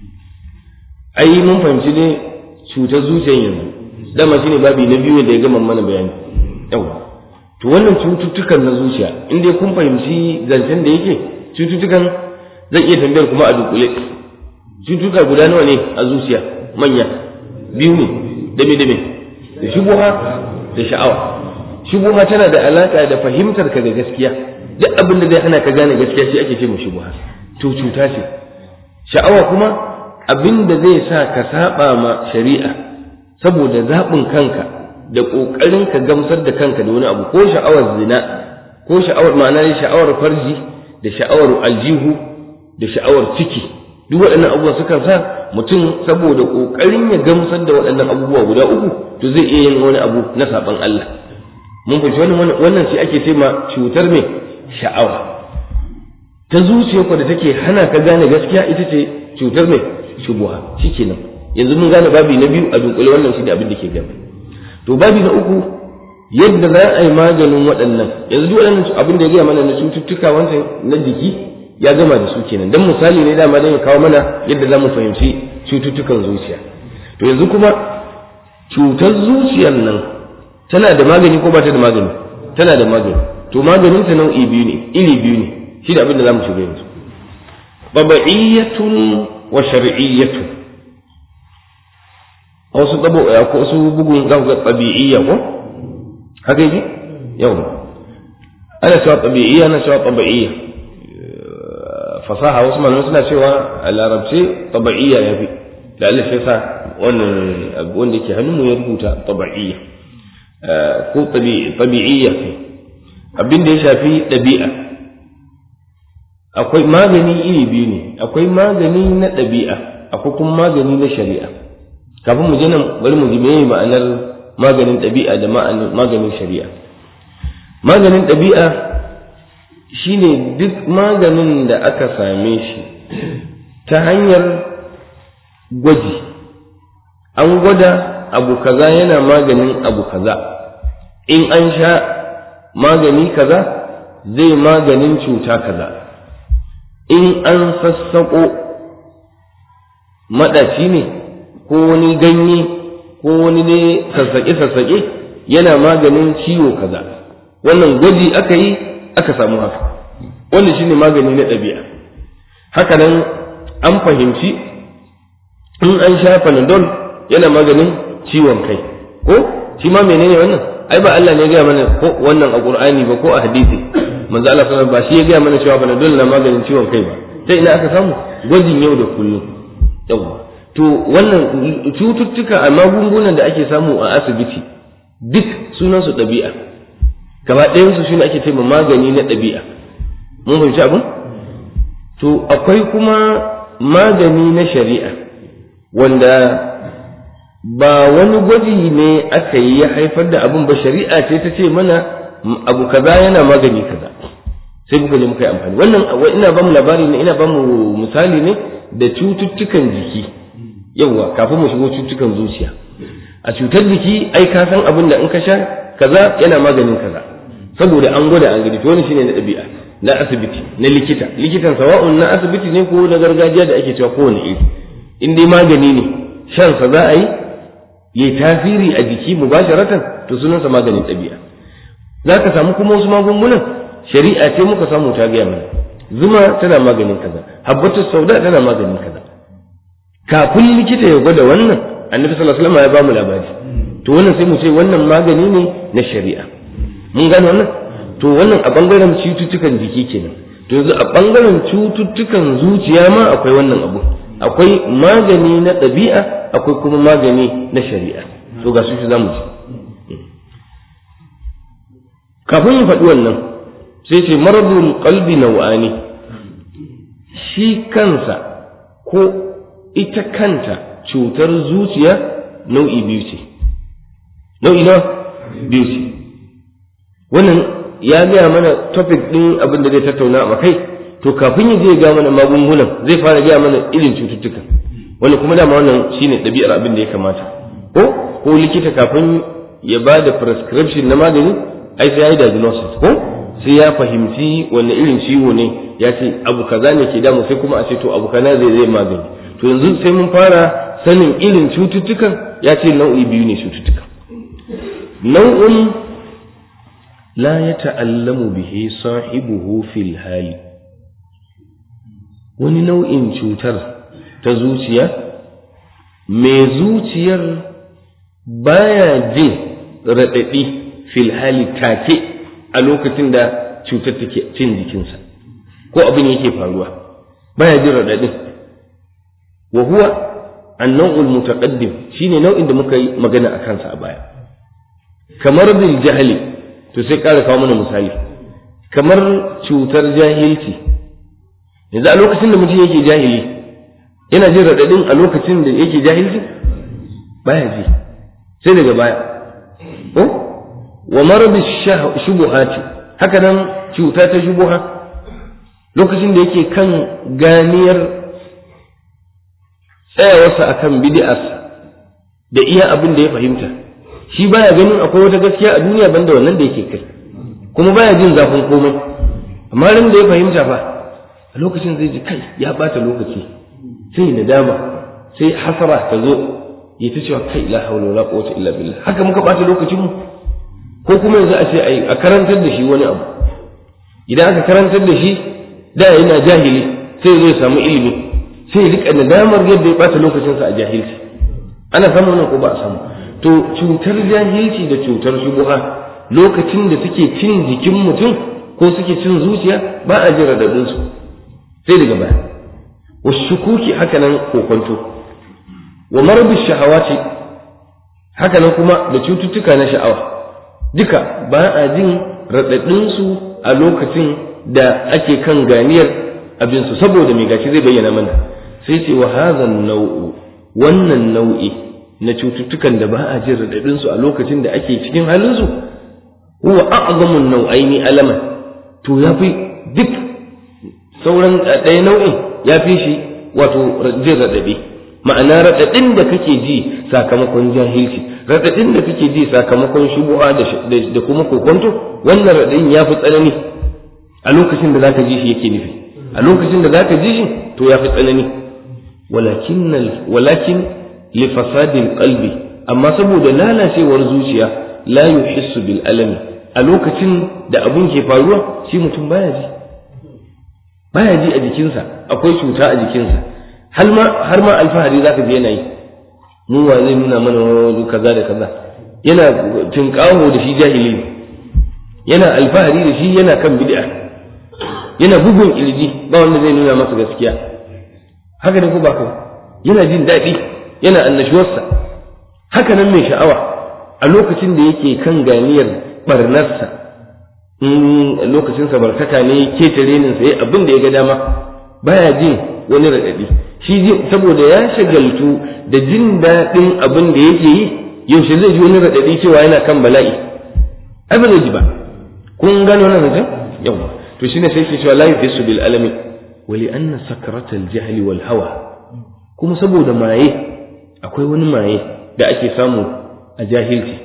ai mun fahimci ne cutar zuciyar yanzu dama shine babi na biyu da ya gama mana bayani. yawa to wannan cututtukan na zuciya in dai kun fahimci zancen da yake cututtukan zan iya tambayar kuma a dukule cututtuka guda nawa ne a zuciya manya biyu ne dame dame da shubuha da sha'awa. shubuha tana da alaka da fahimtar ka ga gaskiya, duk abin da zai hana ka gane gaskiya shi ake ce mu shubuha, to cuta ce. sha'awa kuma abin da zai sa ka saba ma shari'a saboda zaɓin kanka da ƙoƙarin ka gamsar da kanka da wani abu, ko sha'awar zina ko sha'awar ma'ana sha'awar farji da sha'awar aljihu da sha'awar ciki, duk waɗannan abubuwa sukan sa mutum saboda ƙoƙarin ya gamsar da waɗannan abubuwa guda uku to zai iya yin wani abu na saɓan Allah. mun fahimci wannan wannan shi ake ce ma cutar mai sha'awa ta zuciya ko da take hana ka gane gaskiya, ita ce cutar mai shubuha. shikenan yanzu mun gane babi na biyu a dunkule, wannan shi ne abin da ke gaba. to babi na uku yadda za a yi maganin waɗannan. yanzu duk waɗannan abin da ya gaya mana na cututtuka wancan na jiki ya gama da su kenan, dan misali ne dama dan ya kawo mana yadda za mu fahimci cututtukan zuciya. to yanzu kuma cutar zuciyar nan tana da magani ko ba ta da magani? tana da magani. to maganin ta nau'i biyu ne, iri biyu ne, shi da abin da za mu shiga yanzu. tabi'iyyatun wa shar'iyyatun. wasu dabo ko wasu bugun za ku ga tabi'iyya ko haka yake yau ana cewa tabi'iyya na cewa tabi'iyya. fasaha wasu malamai suna cewa a larabci tabi'iyya yafi da Allah sai sa wannan abu wanda yake hannunmu ya rubuta tabi'iyya ko tabi'iyya abin da ya shafi ɗabi'a. akwai magani iri biyu ne, akwai magani na ɗabi'a akwai kuma magani na shari'a. kafin mu je nan bari mu ji meye ma'anar maganin ɗabi'a da maganin shari'a. maganin ɗabi'a shine duk maganin da aka same shi ta hanyar gwaji, an gwada abu kaza yana maganin abu kaza, in an sha magani kaza zai maganin cuta kaza, in an sassaƙo maɗaci ne ko wani ganye ko wani ne sassaƙe-sassaƙe yana maganin ciwo kaza, wannan gwaji aka yi aka samu haka, wannan shine magani na ɗabi'a. Haka nan an fahimci in an sha panadol yana maganin ciwon kai, ko shi ma menene wannan? Ai ba Allah ne ya gaya mana ko wannan a Qur'ani ba ko a hadisi, manzo Allah sallallahu alaihi wasallam ba shi ya gaya mana cewa panadol na maganin ciwon kai ba, sai ina aka samu gwajin yau da kullum. Yawa to wannan cututtuka a magungunan da ake samu a asibiti duk sunan su ɗabi'a, gaba ɗayan su shine ake cewa magani na ɗabi'a. Mun fahimci abin? To akwai kuma magani na shari'a wanda ba wani gwaji ne aka yi ya haifar da abin ba, shari'a ce ta ce mana abu kaza yana magani kaza, sai muka je muka yi amfani. Wannan ina ba mu labari ne, ina ba mu misali ne da cututtukan jiki. Yawwa, kafin mu shigo cututtukan zuciya. A cutar jiki ai ka san abin da in ka sha kaza yana maganin kaza, saboda an gwada an gani. To wannan shine na ɗabi'a, na asibiti, na likita. Likitan sawa'un na asibiti ne ko na gargajiya da ake cewa kowane iri, in dai magani ne shan sa za a yi yayi tasiri a jiki mubasharatan, to sunansa maganin ɗabi'a. Za ka samu kuma wasu magungunan shari'a ce muka samu ta gaya mana, zuma tana maganin kaza, habbatu sauda tana maganin kaza. Kafin likita ya gwada wannan, annabi sallallahu alaihi wasallam ya ba mu labari. To wannan sai mu ce wannan magani ne na shari'a. Mun gane wannan? To wannan a bangaren cututtukan jiki kenan. To yanzu a bangaren cututtukan zuciya ma akwai wannan abu. Akwai magani na ɗabi'a, akwai kuma magani na shari'a. To ga su shi zamu ji. Kafin ya faɗi wannan, sai ce maradul qalbi nau'ani. Shi kansa ko ita kanta cutar zuciya nau'i biyu ce. Nau'i na biyu ce. Wannan ya gaya mana topic ɗin abin da zai tattauna a kai, to kafin ya je ga mana magungunan zai fara gaya mana irin cututtuka. Wani kuma dama wannan shine ɗabi'ar abin da ya kamata. Ko ko likita kafin ya ba da prescription na magani, ai sai ya yi diagnosis, ko sai ya fahimci wanne irin ciwo ne, ya ce abu kaza ne ke damu, sai kuma a ce to abu kaza zai zai magani. To yanzu sai mun fara sanin irin cututtukan, ya ce nau'i biyu ne cututtuka. Nau'un la yata'allamu bihi sahibuhu fil hali, wani nau'in cutar ta zuciya mai zuciyar baya jin raɗaɗi fil hali take a lokacin da cutar take cin jikinsa ko abin yake faruwa, baya jin raɗaɗin. wa huwa an-naw'ul mutaqaddim, shine nau'in da muka yi magana a kansa a baya. Kamar bil jahli, to sai ƙara kawo mana misali, kamar cutar jahilci. Yanzu a lokacin da mutum yake jahili yana jin raɗaɗin a lokacin da yake jahilci? Baya ji, sai daga baya. Ko wa marad shubuhati, haka nan cuta ta shubuha, lokacin da yake kan ganiyar tsayawarsa akan bid'arsa da iya abin da ya fahimta, shi baya ganin akwai wata gaskiya a duniya banda wannan da yake kai, kuma baya jin zafin komai. Amma ran da ya fahimta fa, a lokacin zai ji kai ya bata lokaci, sai nadama, sai hasara ta zo, ya ta cewa kai la hawla wala quwwata illa billah. Haka muka bata lokacin mu. Ko kuma yanzu a ce ai a karantar da shi wani abu, idan aka karantar da shi da yana jahili sai zai samu ilimi, sai rika nadamar yadda ya bata lokacinsa a jahilci. Ana samu wannan ko ba a samu? To cutar jahilci da cutar shubuha lokacin da suke cin jikin mutum ko suke cin zuciya ba a jin radadin su sai daga baya. Washukuki haka nan kokonto. Wa marbish shahawati haka nan kuma da cututtuka na sha'awa, duka ba a jin radadin su a lokacin da ake kan ganiyar abin su, saboda mai gashi zai bayyana mana. Sai ce wa hadhan nau'u, wannan nau'i na cututtukan da ba a jin radadin su a lokacin da ake cikin halin su, huwa a'zamu an-naw'aini alaman to yafi duk sauran ɗaya nau'in yafi shi wato jin radadi ma'ana radadin da kake ji sakamakon jahilci radadin da kake ji sakamakon shubuha da kuma kokonto wannan radadin yafi tsanani a lokacin da zaka ji shi yake nufi a lokacin da zaka ji shi to yafi tsanani walakin walakin li fasadil qalbi amma saboda lalacewar zuciya la yuhissu bil alami a lokacin da abun ke faruwa shi mutum baya ji baya ji a jikinsa akwai cuta a jikinsa har ma har ma alfahari zaka ji yana yi mu wa zai nuna mana wani kaza da kaza yana tinkawo da shi jahili yana alfahari da shi yana kan bid'a yana bugun kirji ba wanda zai nuna masa gaskiya haka ne ko ba kai yana jin daɗi yana annashuwarsa haka nan mai sha'awa a lokacin da yake kan ganiyar barnarsa in lokacin samartaka ne ke tarenin sai abin da ya ga dama baya jin wani raɗaɗi shi saboda ya shagaltu da jin daɗin abin da yake yi yaushe zai ji wani raɗaɗi cewa yana kan bala'i ai ba zai ji ba kun gano wannan zancen yawa to shine sai ke cewa la yuhisu bil alami wa li anna sakratal jahli wal hawa kuma saboda maye akwai wani maye da ake samu a jahilci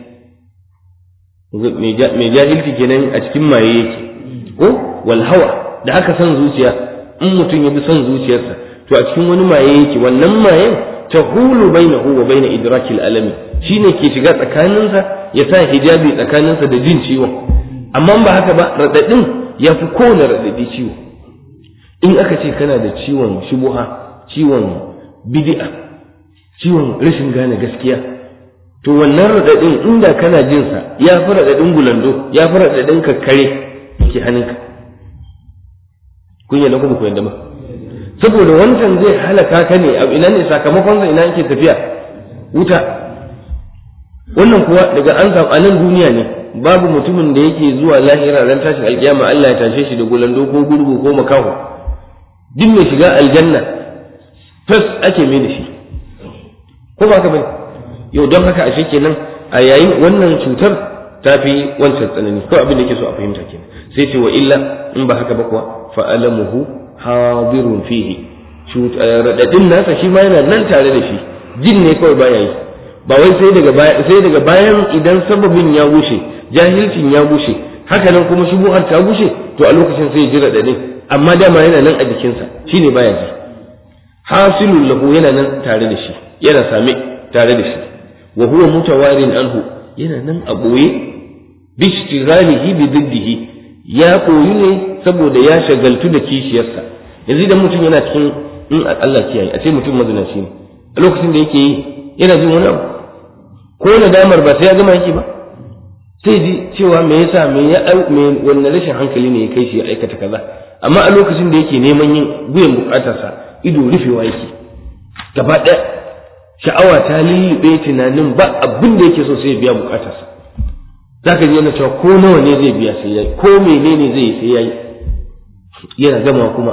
mai jahilci kenan a cikin maye yake ko wal hawa da haka san zuciya in mutum ya bi son zuciyarsa to a cikin wani maye yake wannan mayen tahulu bainahu wa bain idrakil alami shine ke shiga tsakaninsa ya sa hijabi tsakaninsa da jin ciwon amma ba haka ba radadin ya fi kowane radadi ciwo in aka ce kana da ciwon shubuha ciwon bid'a ciwon rashin gane gaskiya to wannan radadin inda kana jin sa ya fi radadin gulando ya fi radadin kakkare ke hannunka kun yana kuma ku yanda ba saboda wancan zai halaka ka ne a ina ne sakamakon sa ina yake tafiya wuta wannan kuwa daga an samu anan duniya ne babu mutumin da yake zuwa lahira ran tashin alkiyama Allah ya tashe shi da gulando ko gurgu ko makaho duk mai shiga aljanna fas ake mai da shi ko ba ka bane yau don haka ashe kenan a yayin wannan cutar ta fi wancan tsanani ko abin da yake so a fahimta kenan sai ce wa illa in ba haka ba kuwa fa alamuhu hadirun fihi radadin nasa shi ma yana nan tare da shi jin ne kawai baya yi ba wai sai daga baya sai daga bayan idan sababin ya gushe jahilcin ya gushe haka nan kuma shubuhar ta gushe to a lokacin sai ya ji radadin amma dama yana nan a jikinsa shine baya ji hasilul lahu yana nan tare da shi yana same tare da shi wa huwa mutawarin anhu yana nan a boye bi ishtighalihi bi diddihi ya koyi ne saboda ya shagaltu da kishiyarsa yanzu idan mutum yana cikin in Allah kiyaye a ce mutum mazinaci ne a lokacin da yake yi yana jin wani abu ko nadamar ba sai ya gama yake ba sai ji cewa me yasa me ya me wannan rashin hankali ne ya kai shi ya aikata kaza amma a lokacin da yake neman yin biyan bukatarsa ido rufewa yake gaba ɗaya sha'awa ta lullube tunanin ba abin da yake so sai ya biya bukatarsa zaka ji yana cewa ko nawa ne zai biya sai yayi ko menene zai yi sai yayi yana gama kuma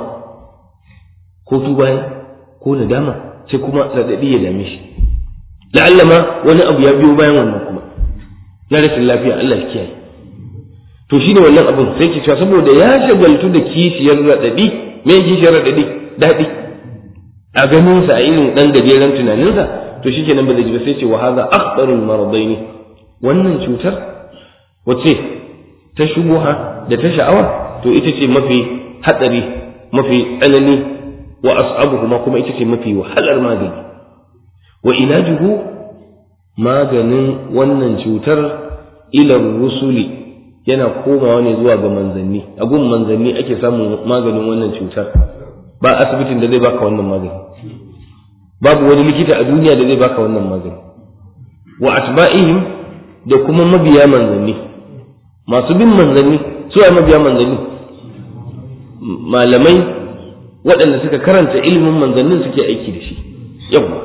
ko tuba ko nadama sai kuma radadi ya dame shi la'alla ma wani abu ya biyo bayan wannan kuma na rashin lafiya Allah ya kiyaye to shine wannan abin sai ki cewa saboda ya shagaltu da kishiyar radadi me kishiyar radadi dadi a ganin sa a irin dan gajeren tunanin sa to shikenan ba zai ji ba sai ce wa hadha akhtarul maradaini wannan cutar wace ta shubuha da ta sha'awa to ita ce mafi hatsari mafi tsanani wa as'abuhuma kuma ita ce mafi wahalar magani wa ilajuhu maganin wannan cutar ila rusuli yana komawa ne zuwa ga manzanni a gun manzanni ake samun maganin wannan cutar ba asibitin da zai baka wannan magani babu wani likita a duniya da zai baka wannan magani wa atba'ihim da kuma mabiya manzanni masu bin manzanni su ai mabiya manzanni malamai waɗanda suka karanta ilimin manzannin suke aiki da shi yawa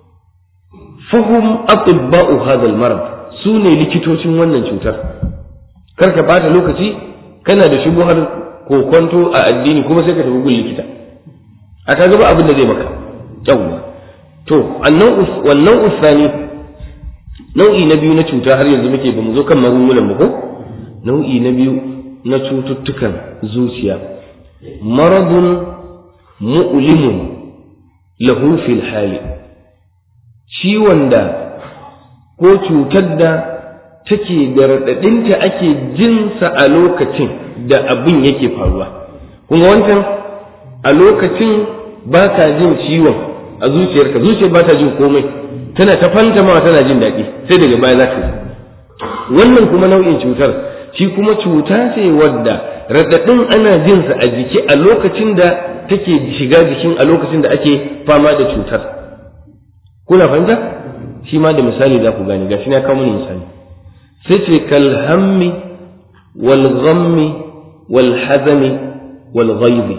fahum atibba'u hadha al-marad su ne likitocin wannan cutar kar ka bata lokaci kana da shubuhar kokonto a addini kuma sai ka tafi gun likita a kaga ba abin da zai maka yawa to annan wannan usani nau'i na biyu na cuta har yanzu muke ba mu zo kan magungunan mu ko nau'i na biyu na cututtukan zuciya maradun mu'limun lahu fil hali, ciwon da ko cutar da take da raɗaɗinta ake jinsa a lokacin da abin yake faruwa. Kuma wancan a lokacin ba ka jin ciwon a zuciyarka, zuciyar ba ta jin komai, tana ta fantamawa tana jin daɗi, sai daga baya za ta ji. Wannan kuma nau'in cutar shi kuma cuta ce wadda raɗaɗin ana jinsa a jiki a lokacin da take shiga jikin, a lokacin da ake fama da cutar. Kuna fahimta? Shi ma da misali za ku gane, gashi na kawo mana misali. Sai ce kal hammi wal ghammi wal hazani wal ghaibi,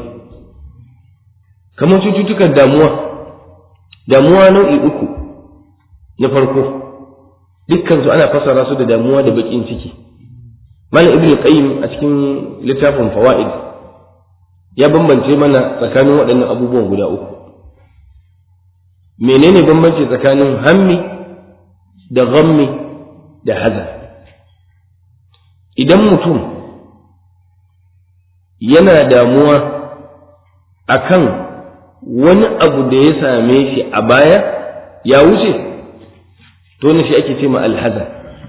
kamar cututtukan damuwa. Damuwa nau'i uku. Na farko, dukkan su ana fasara su da damuwa da bakin ciki. Malam Ibn Qayyim a cikin littafin Fawaid ya bambance mana tsakanin waɗannan abubuwan guda uku. Menene bambanci tsakanin hammi da ghammi da hazan? Idan mutum yana damuwa akan wani abu da ya same shi a baya ya wuce, to ne shi ake ce ma alhazan.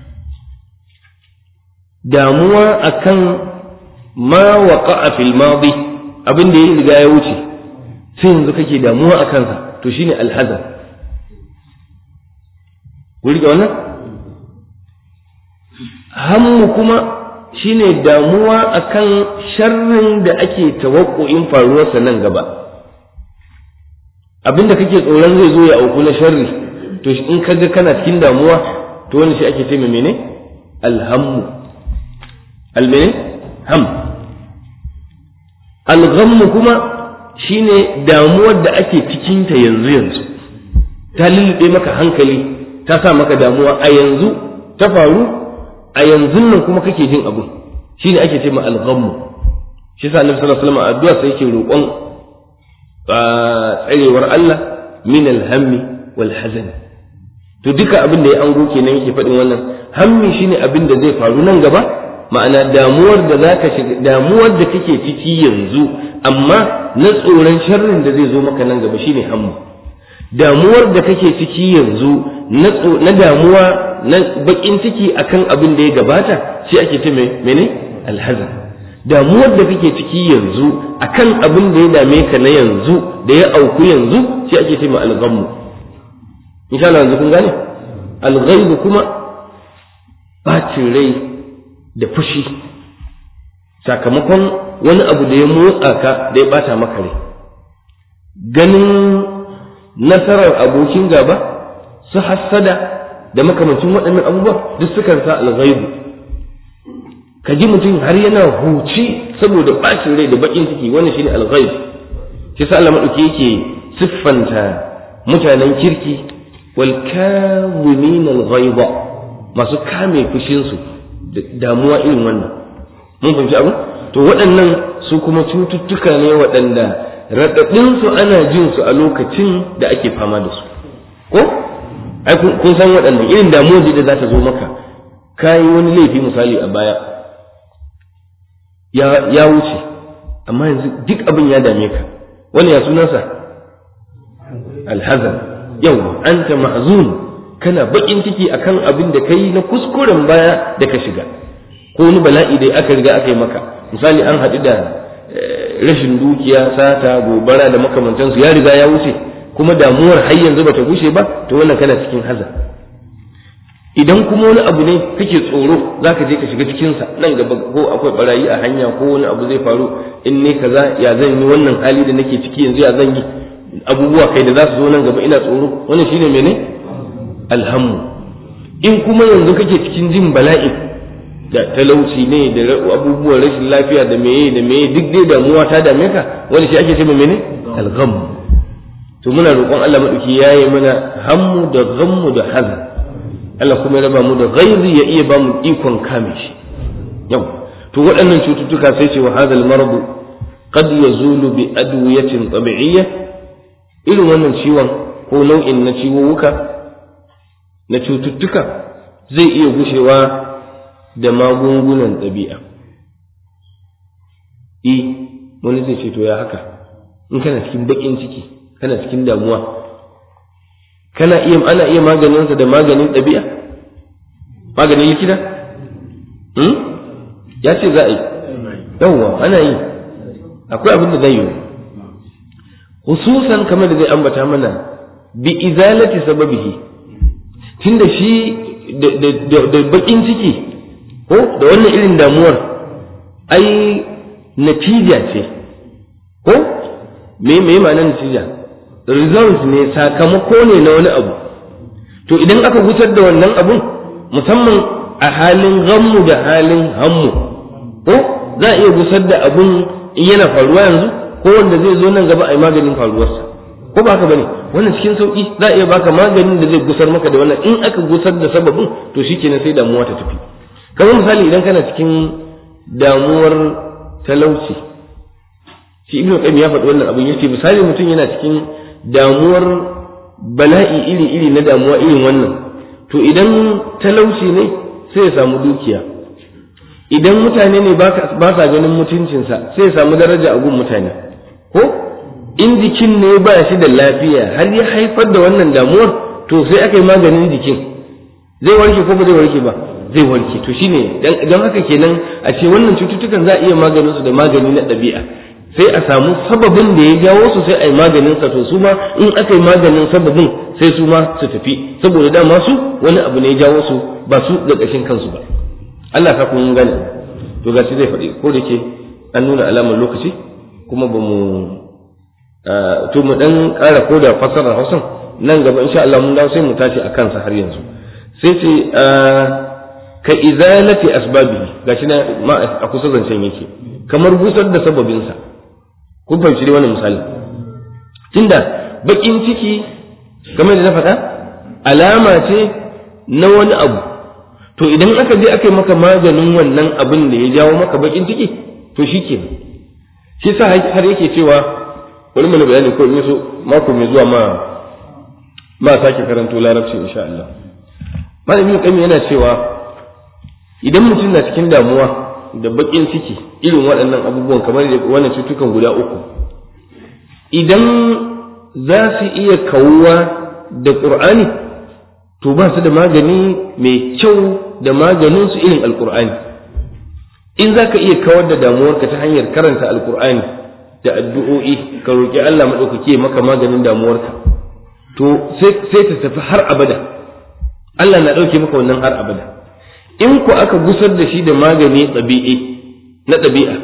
Damuwa akan ma waqa'a fil madi, abin da ya riga ya wuce sai yanzu kake damuwa akan sa, to shine alhazan. Ku riga wannan? Hammu kuma shine damuwa akan sharrin da ake tawakkuin faruwarsa nan gaba. Abinda kake tsoron zai zo ya auku na sharri, to in kaga kana cikin damuwa, to wannan shi ake ce mene? Alhammu. Almene? Ham. Alghammu kuma shine damuwar da ake cikin ta yanzu yanzu. Ta lullube maka hankali, ta sa maka damuwa a yanzu, ta faru a yanzu nan kuma kake jin abu. Shine ake ce ma alghammu. Shi sa Annabi sallallahu alaihi wasallam addu'a sai yake roƙon tsarewar Allah min alhammi wal hazan. To duka abin da ya ango kenan yake faɗin wannan. Hammi shine abin da zai faru nan gaba, ma'ana damuwar da zaka shiga, damuwar da kake ciki yanzu, amma na tsoron sharrin da zai zo maka nan gaba shine hammu. Damuwar da kake ciki yanzu na damuwa na bakin ciki akan abin da ya gabata shi ake ce mene? Alhazan. Damuwar da kake ciki yanzu akan abin da ya dame ka na yanzu da ya auku yanzu shi ake ce ma alghammu. Insha Allah yanzu kun gane? Alghaibu kuma bacin rai da fushi sakamakon wani abu da ya motsa ka da ya bata maka rai. Ganin nasarar abokin gaba, su hassada da makamancin waɗannan abubuwa duk sukan sa alghaibu. Ka ji mutum har yana huci saboda bacin rai da bakin ciki, wannan shine alghaib. Shi sa Allah madauki yake siffanta mutanen kirki wal kazimin alghaiba, masu kame fushin su da damuwa irin wannan. Mun fahimci abu? To waɗannan su kuma cututtuka ne waɗanda raɗaɗin su ana jin su a lokacin da ake fama da su. Ko? Ai kun san waɗannan irin damuwa da za ta zo maka. Kayi wani laifi misali a baya, ya ya wuce, amma yanzu duk abin ya dame ka. Wani ya sunansa? Alhazan. Yau anta ma'zun, kana bakin ciki akan abin da kai na kuskuren baya da ka shiga, ko wani bala'i da aka riga aka yi maka. Misali an haɗu da rashin dukiya, sata, gobara da makamantansu, ya riga ya wuce, kuma damuwar har yanzu bata gushe ba, to wannan kana cikin hazan. Idan kuma wani abu ne kake tsoro zaka je ka shiga cikin sa, nan gaba ko akwai barayi a hanya ko wani abu zai faru, in ne kaza ya zan yi, wannan hali da nake ciki yanzu ya zan yi, abubuwa kai da za su zo nan gaba ina tsoro, wannan shine mene? Alhammu. In kuma yanzu kake cikin jin bala'i da talauci ne da abubuwan rashin lafiya da meye da meye, duk dai damuwa ta dame ka, wani shi ake ce mene? Algham. To muna roƙon Allah madauki yayi mana hammu da ghammu da hazan. Allah kuma ya raba mu da ghaizi, ya iya ba mu ikon kame shi. Yau to waɗannan cututtuka sai ce wa hadal maradu qad yazulu bi adwiyatin tabi'iyya. Irin wannan ciwon ko nau'in na ciwuwuka na cututtuka zai iya gushewa da magungunan ɗabi'a. E, wani zai ce to ya haka, in kana cikin baƙin ciki, kana cikin damuwa, kana iya ana iya maganinsa da maganin ɗabi'a? Maganin likita? Hmm? Ya ce za a yi. Yawwa, ana yi. Akwai abin da zai yi. Hususan kamar da zai ambata mana bi izalati sababihi. Tunda shi da baƙin ciki ko da wannan irin damuwar ai natija ce ko me me ma'anar natija, result ne, sakamako ne na wani abu. To idan aka gutar da wannan abun musamman a halin gammu da halin hammu ko za a iya gusar da abun in yana faruwa yanzu ko wanda zai zo nan gaba a yi maganin faruwarsa ko ba haka bane, wannan cikin sauki za a iya baka maganin da zai gusar maka da wannan. In aka gusar da sababin to shikenan sai damuwa ta tafi. Kamar misali idan kana cikin damuwar talauci, shi ibnu qayyim ya faɗi wannan abin, yace misali mutum yana cikin damuwar bala'i iri iri na damuwa irin wannan, to idan talauci ne sai ya samu dukiya, idan mutane ne ba sa ganin mutuncinsa sai ya samu daraja a gun mutane, ko in jikin ne ba shi da lafiya har ya haifar da wannan damuwar to sai aka yi maganin jikin, zai warke ko ba zai warke ba? Zai warke. To shine dan haka kenan a ce wannan cututtukan za a iya maganin su da magani na ɗabi'a, sai a samu sababin da ya jawo su sai a yi maganin sa, to su ma in aka yi maganin sababin sai su ma su tafi, saboda dama su wani abu ne ya jawo su ba su da ƙashin kansu ba. Allah ka kun gane. To ga shi zai faɗi ko da ke an nuna alamar lokaci kuma ba mu to mu dan ƙara ko da fasarar Hausan nan gaba insha Allah mun dawo sai mu tashi a kansa har yanzu. Sai ce ka izalati asbabihi, gashi na ma a kusa zancen yake, kamar busar da sababinsa. Kun fahimci dai wannan misali? Tunda bakin ciki kamar da na faɗa alama ce na wani abu, to idan aka je aka yi maka maganin wannan abin da ya jawo maka bakin ciki to shi ke. Shi sa har yake cewa wani mana bayani ko in so mako mai zuwa ma ma sake karanto larabci insha Allah. Malamin Qayyim yana cewa idan mutum na cikin damuwa da bakin ciki irin waɗannan abubuwan kamar wannan cutukan guda uku, idan za su iya kawuwa da Qur'ani to ba su da magani mai kyau da maganin su irin Alƙur'ani. In za ka iya kawar da damuwarka ta hanyar karanta Alƙur'ani da addu'o'i ka roƙi Allah maɗaukaki maka maganin damuwarka, to sai ta tafi har abada. Allah na ɗauke maka wannan har abada. In ku aka gusar da shi da magani ɗabi'i na ɗabi'a,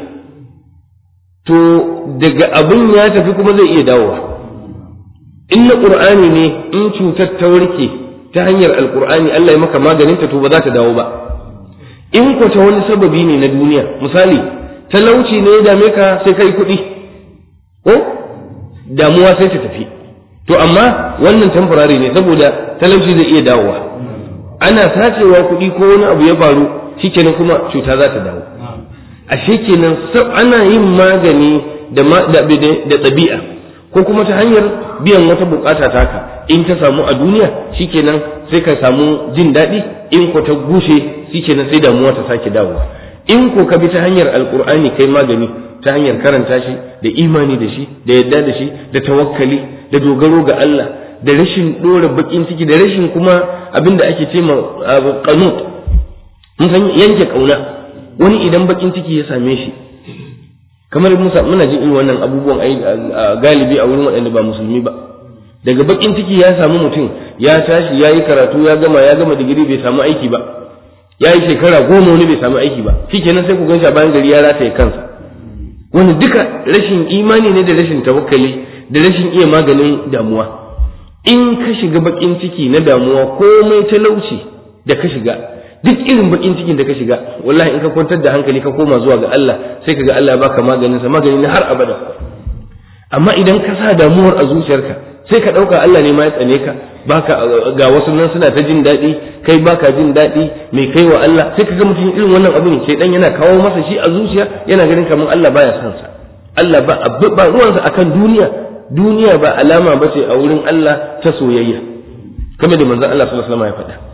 to daga abin ya tafi kuma zai iya dawowa. In na ƙur'ani ne, in cutar ta warke ta hanyar alƙur'ani Allah ya maka maganinta, to ba za ta dawo ba. In ku ta wani sababi ne na duniya, misali talauci ne ya dame ka sai kai kuɗi, ko damuwa sai ta tafi. To amma wannan temporary ne, saboda talauci zai iya dawowa. Ana sacewa kuɗi ko wani abu ya faru shikenan kuma cuta za ta dawo. Ashe kenan ana yin magani da da ɗabi'a ko kuma ta hanyar biyan wata bukata taka, in ta samu a duniya shikenan sai ka samu jin daɗi, in ko ta gushe shikenan sai damuwa ta sake dawowa. In ko ka bi ta hanyar alkur'ani kai magani ta hanyar karanta shi da imani da shi da yadda da shi da tawakkali da dogaro ga Allah da rashin dora bakin ciki da rashin kuma abinda ake ce ma qanut, mun san yanke kauna. Wani idan bakin ciki ya same shi, kamar Musa muna jin irin wannan abubuwan ai galibi a wurin waɗanda ba musulmi ba, daga bakin ciki ya samu mutum ya tashi ya yi karatu ya gama ya gama digiri bai samu aiki ba, ya yi shekara goma wani bai samu aiki ba, shikenan sai ku gan shi a bayan gari ya rataye kansa. Wani duka rashin imani ne da rashin tawakkali da rashin iya maganin damuwa. In ka shiga bakin ciki na damuwa komai talauci da ka shiga, duk irin bakin cikin da ka shiga, wallahi in ka kwantar da hankali ka koma zuwa ga Allah sai ka ga Allah ya baka maganin sa, magani na har abada. Amma idan ka sa damuwar a zuciyarka sai ka dauka Allah ne ma ya tsane ka, baka ga wasu nan suna ta jin daɗi kai baka jin daɗi mai kai wa Allah, sai ka ga mutum irin wannan abin sai dan yana kawo masa shi a zuciya, yana ganin kamar Allah baya son sa. Allah ba ba ruwansa akan duniya, duniya ba alama bace a wurin Allah ta soyayya, kamar da manzon Allah sallallahu alaihi wasallam ya faɗa.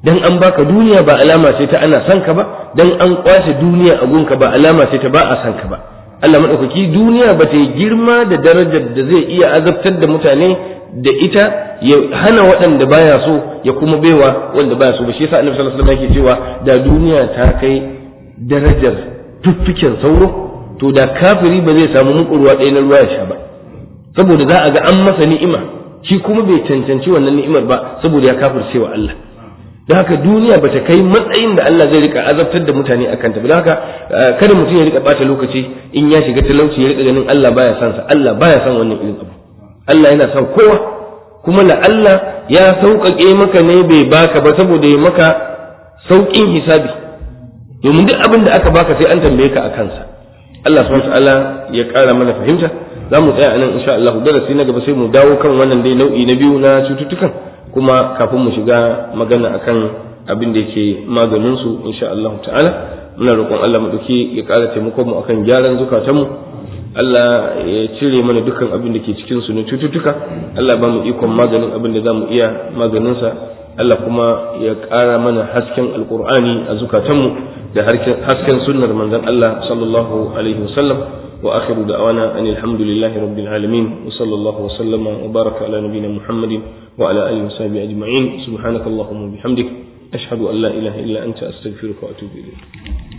dan an baka duniya ba alama ce ta ana son ka ba, dan an kwace duniya a gunka ba alama ce ta ba a son ka ba. Allah madaukaki duniya ba ta yi girma da darajar da zai iya azabtar da mutane da ita ya hana waɗanda baya so ya kuma baiwa wanda baya so ba. Shi yasa Annabi sallallahu alaihi wasallam yake cewa da duniya ta kai darajar tuffiken sauro to da kafiri ba zai samu mukurwa ɗaya na ruwa ya sha ba, saboda za a ga an masa ni'ima shi kuma bai cancanci wannan ni'imar ba saboda ya kafirce wa Allah. da haka duniya bata kai matsayin da Allah zai rika azabtar da mutane akan ta. Da haka kada mutum ya rika bata lokaci in ya shiga talauci ya rika ganin Allah baya son sa. Allah baya son wannan irin abu. Allah yana son kowa, kuma la Allah ya sauƙaƙe maka ne bai baka ba saboda ya maka sauƙin hisabi, domin duk abin da aka baka sai an tambaye ka a kansa. Allah subhanahu wa ta'ala ya ƙara mana fahimta. Za mu tsaya anan insha Allah, darasi na gaba sai mu dawo kan wannan dai nau'i na biyu na cututtukan, kuma kafin mu shiga magana akan abin da yake maganin su insha Allah ta'ala. Muna roƙon Allah mu dauki ya ƙara taimakon mu akan gyaran zukatan mu. Allah ya cire mana dukkan abin da ke cikin su na cututtuka. Allah ba mu ikon maganin abin da zamu iya maganin sa. Allah kuma ya ƙara mana hasken alqur'ani a zukatan mu da hasken sunnar manzon Allah sallallahu alaihi wasallam. wa akhiru da'wana anil hamdulillahi rabbil alamin wa sallallahu wa sallama wa baraka ala nabiyyina Muhammadin wa ala alihi wa sahbihi ajma'in. Subhanakallahumma wa bihamdik ashhadu an la ilaha illa anta astaghfiruka wa atubu ilayk.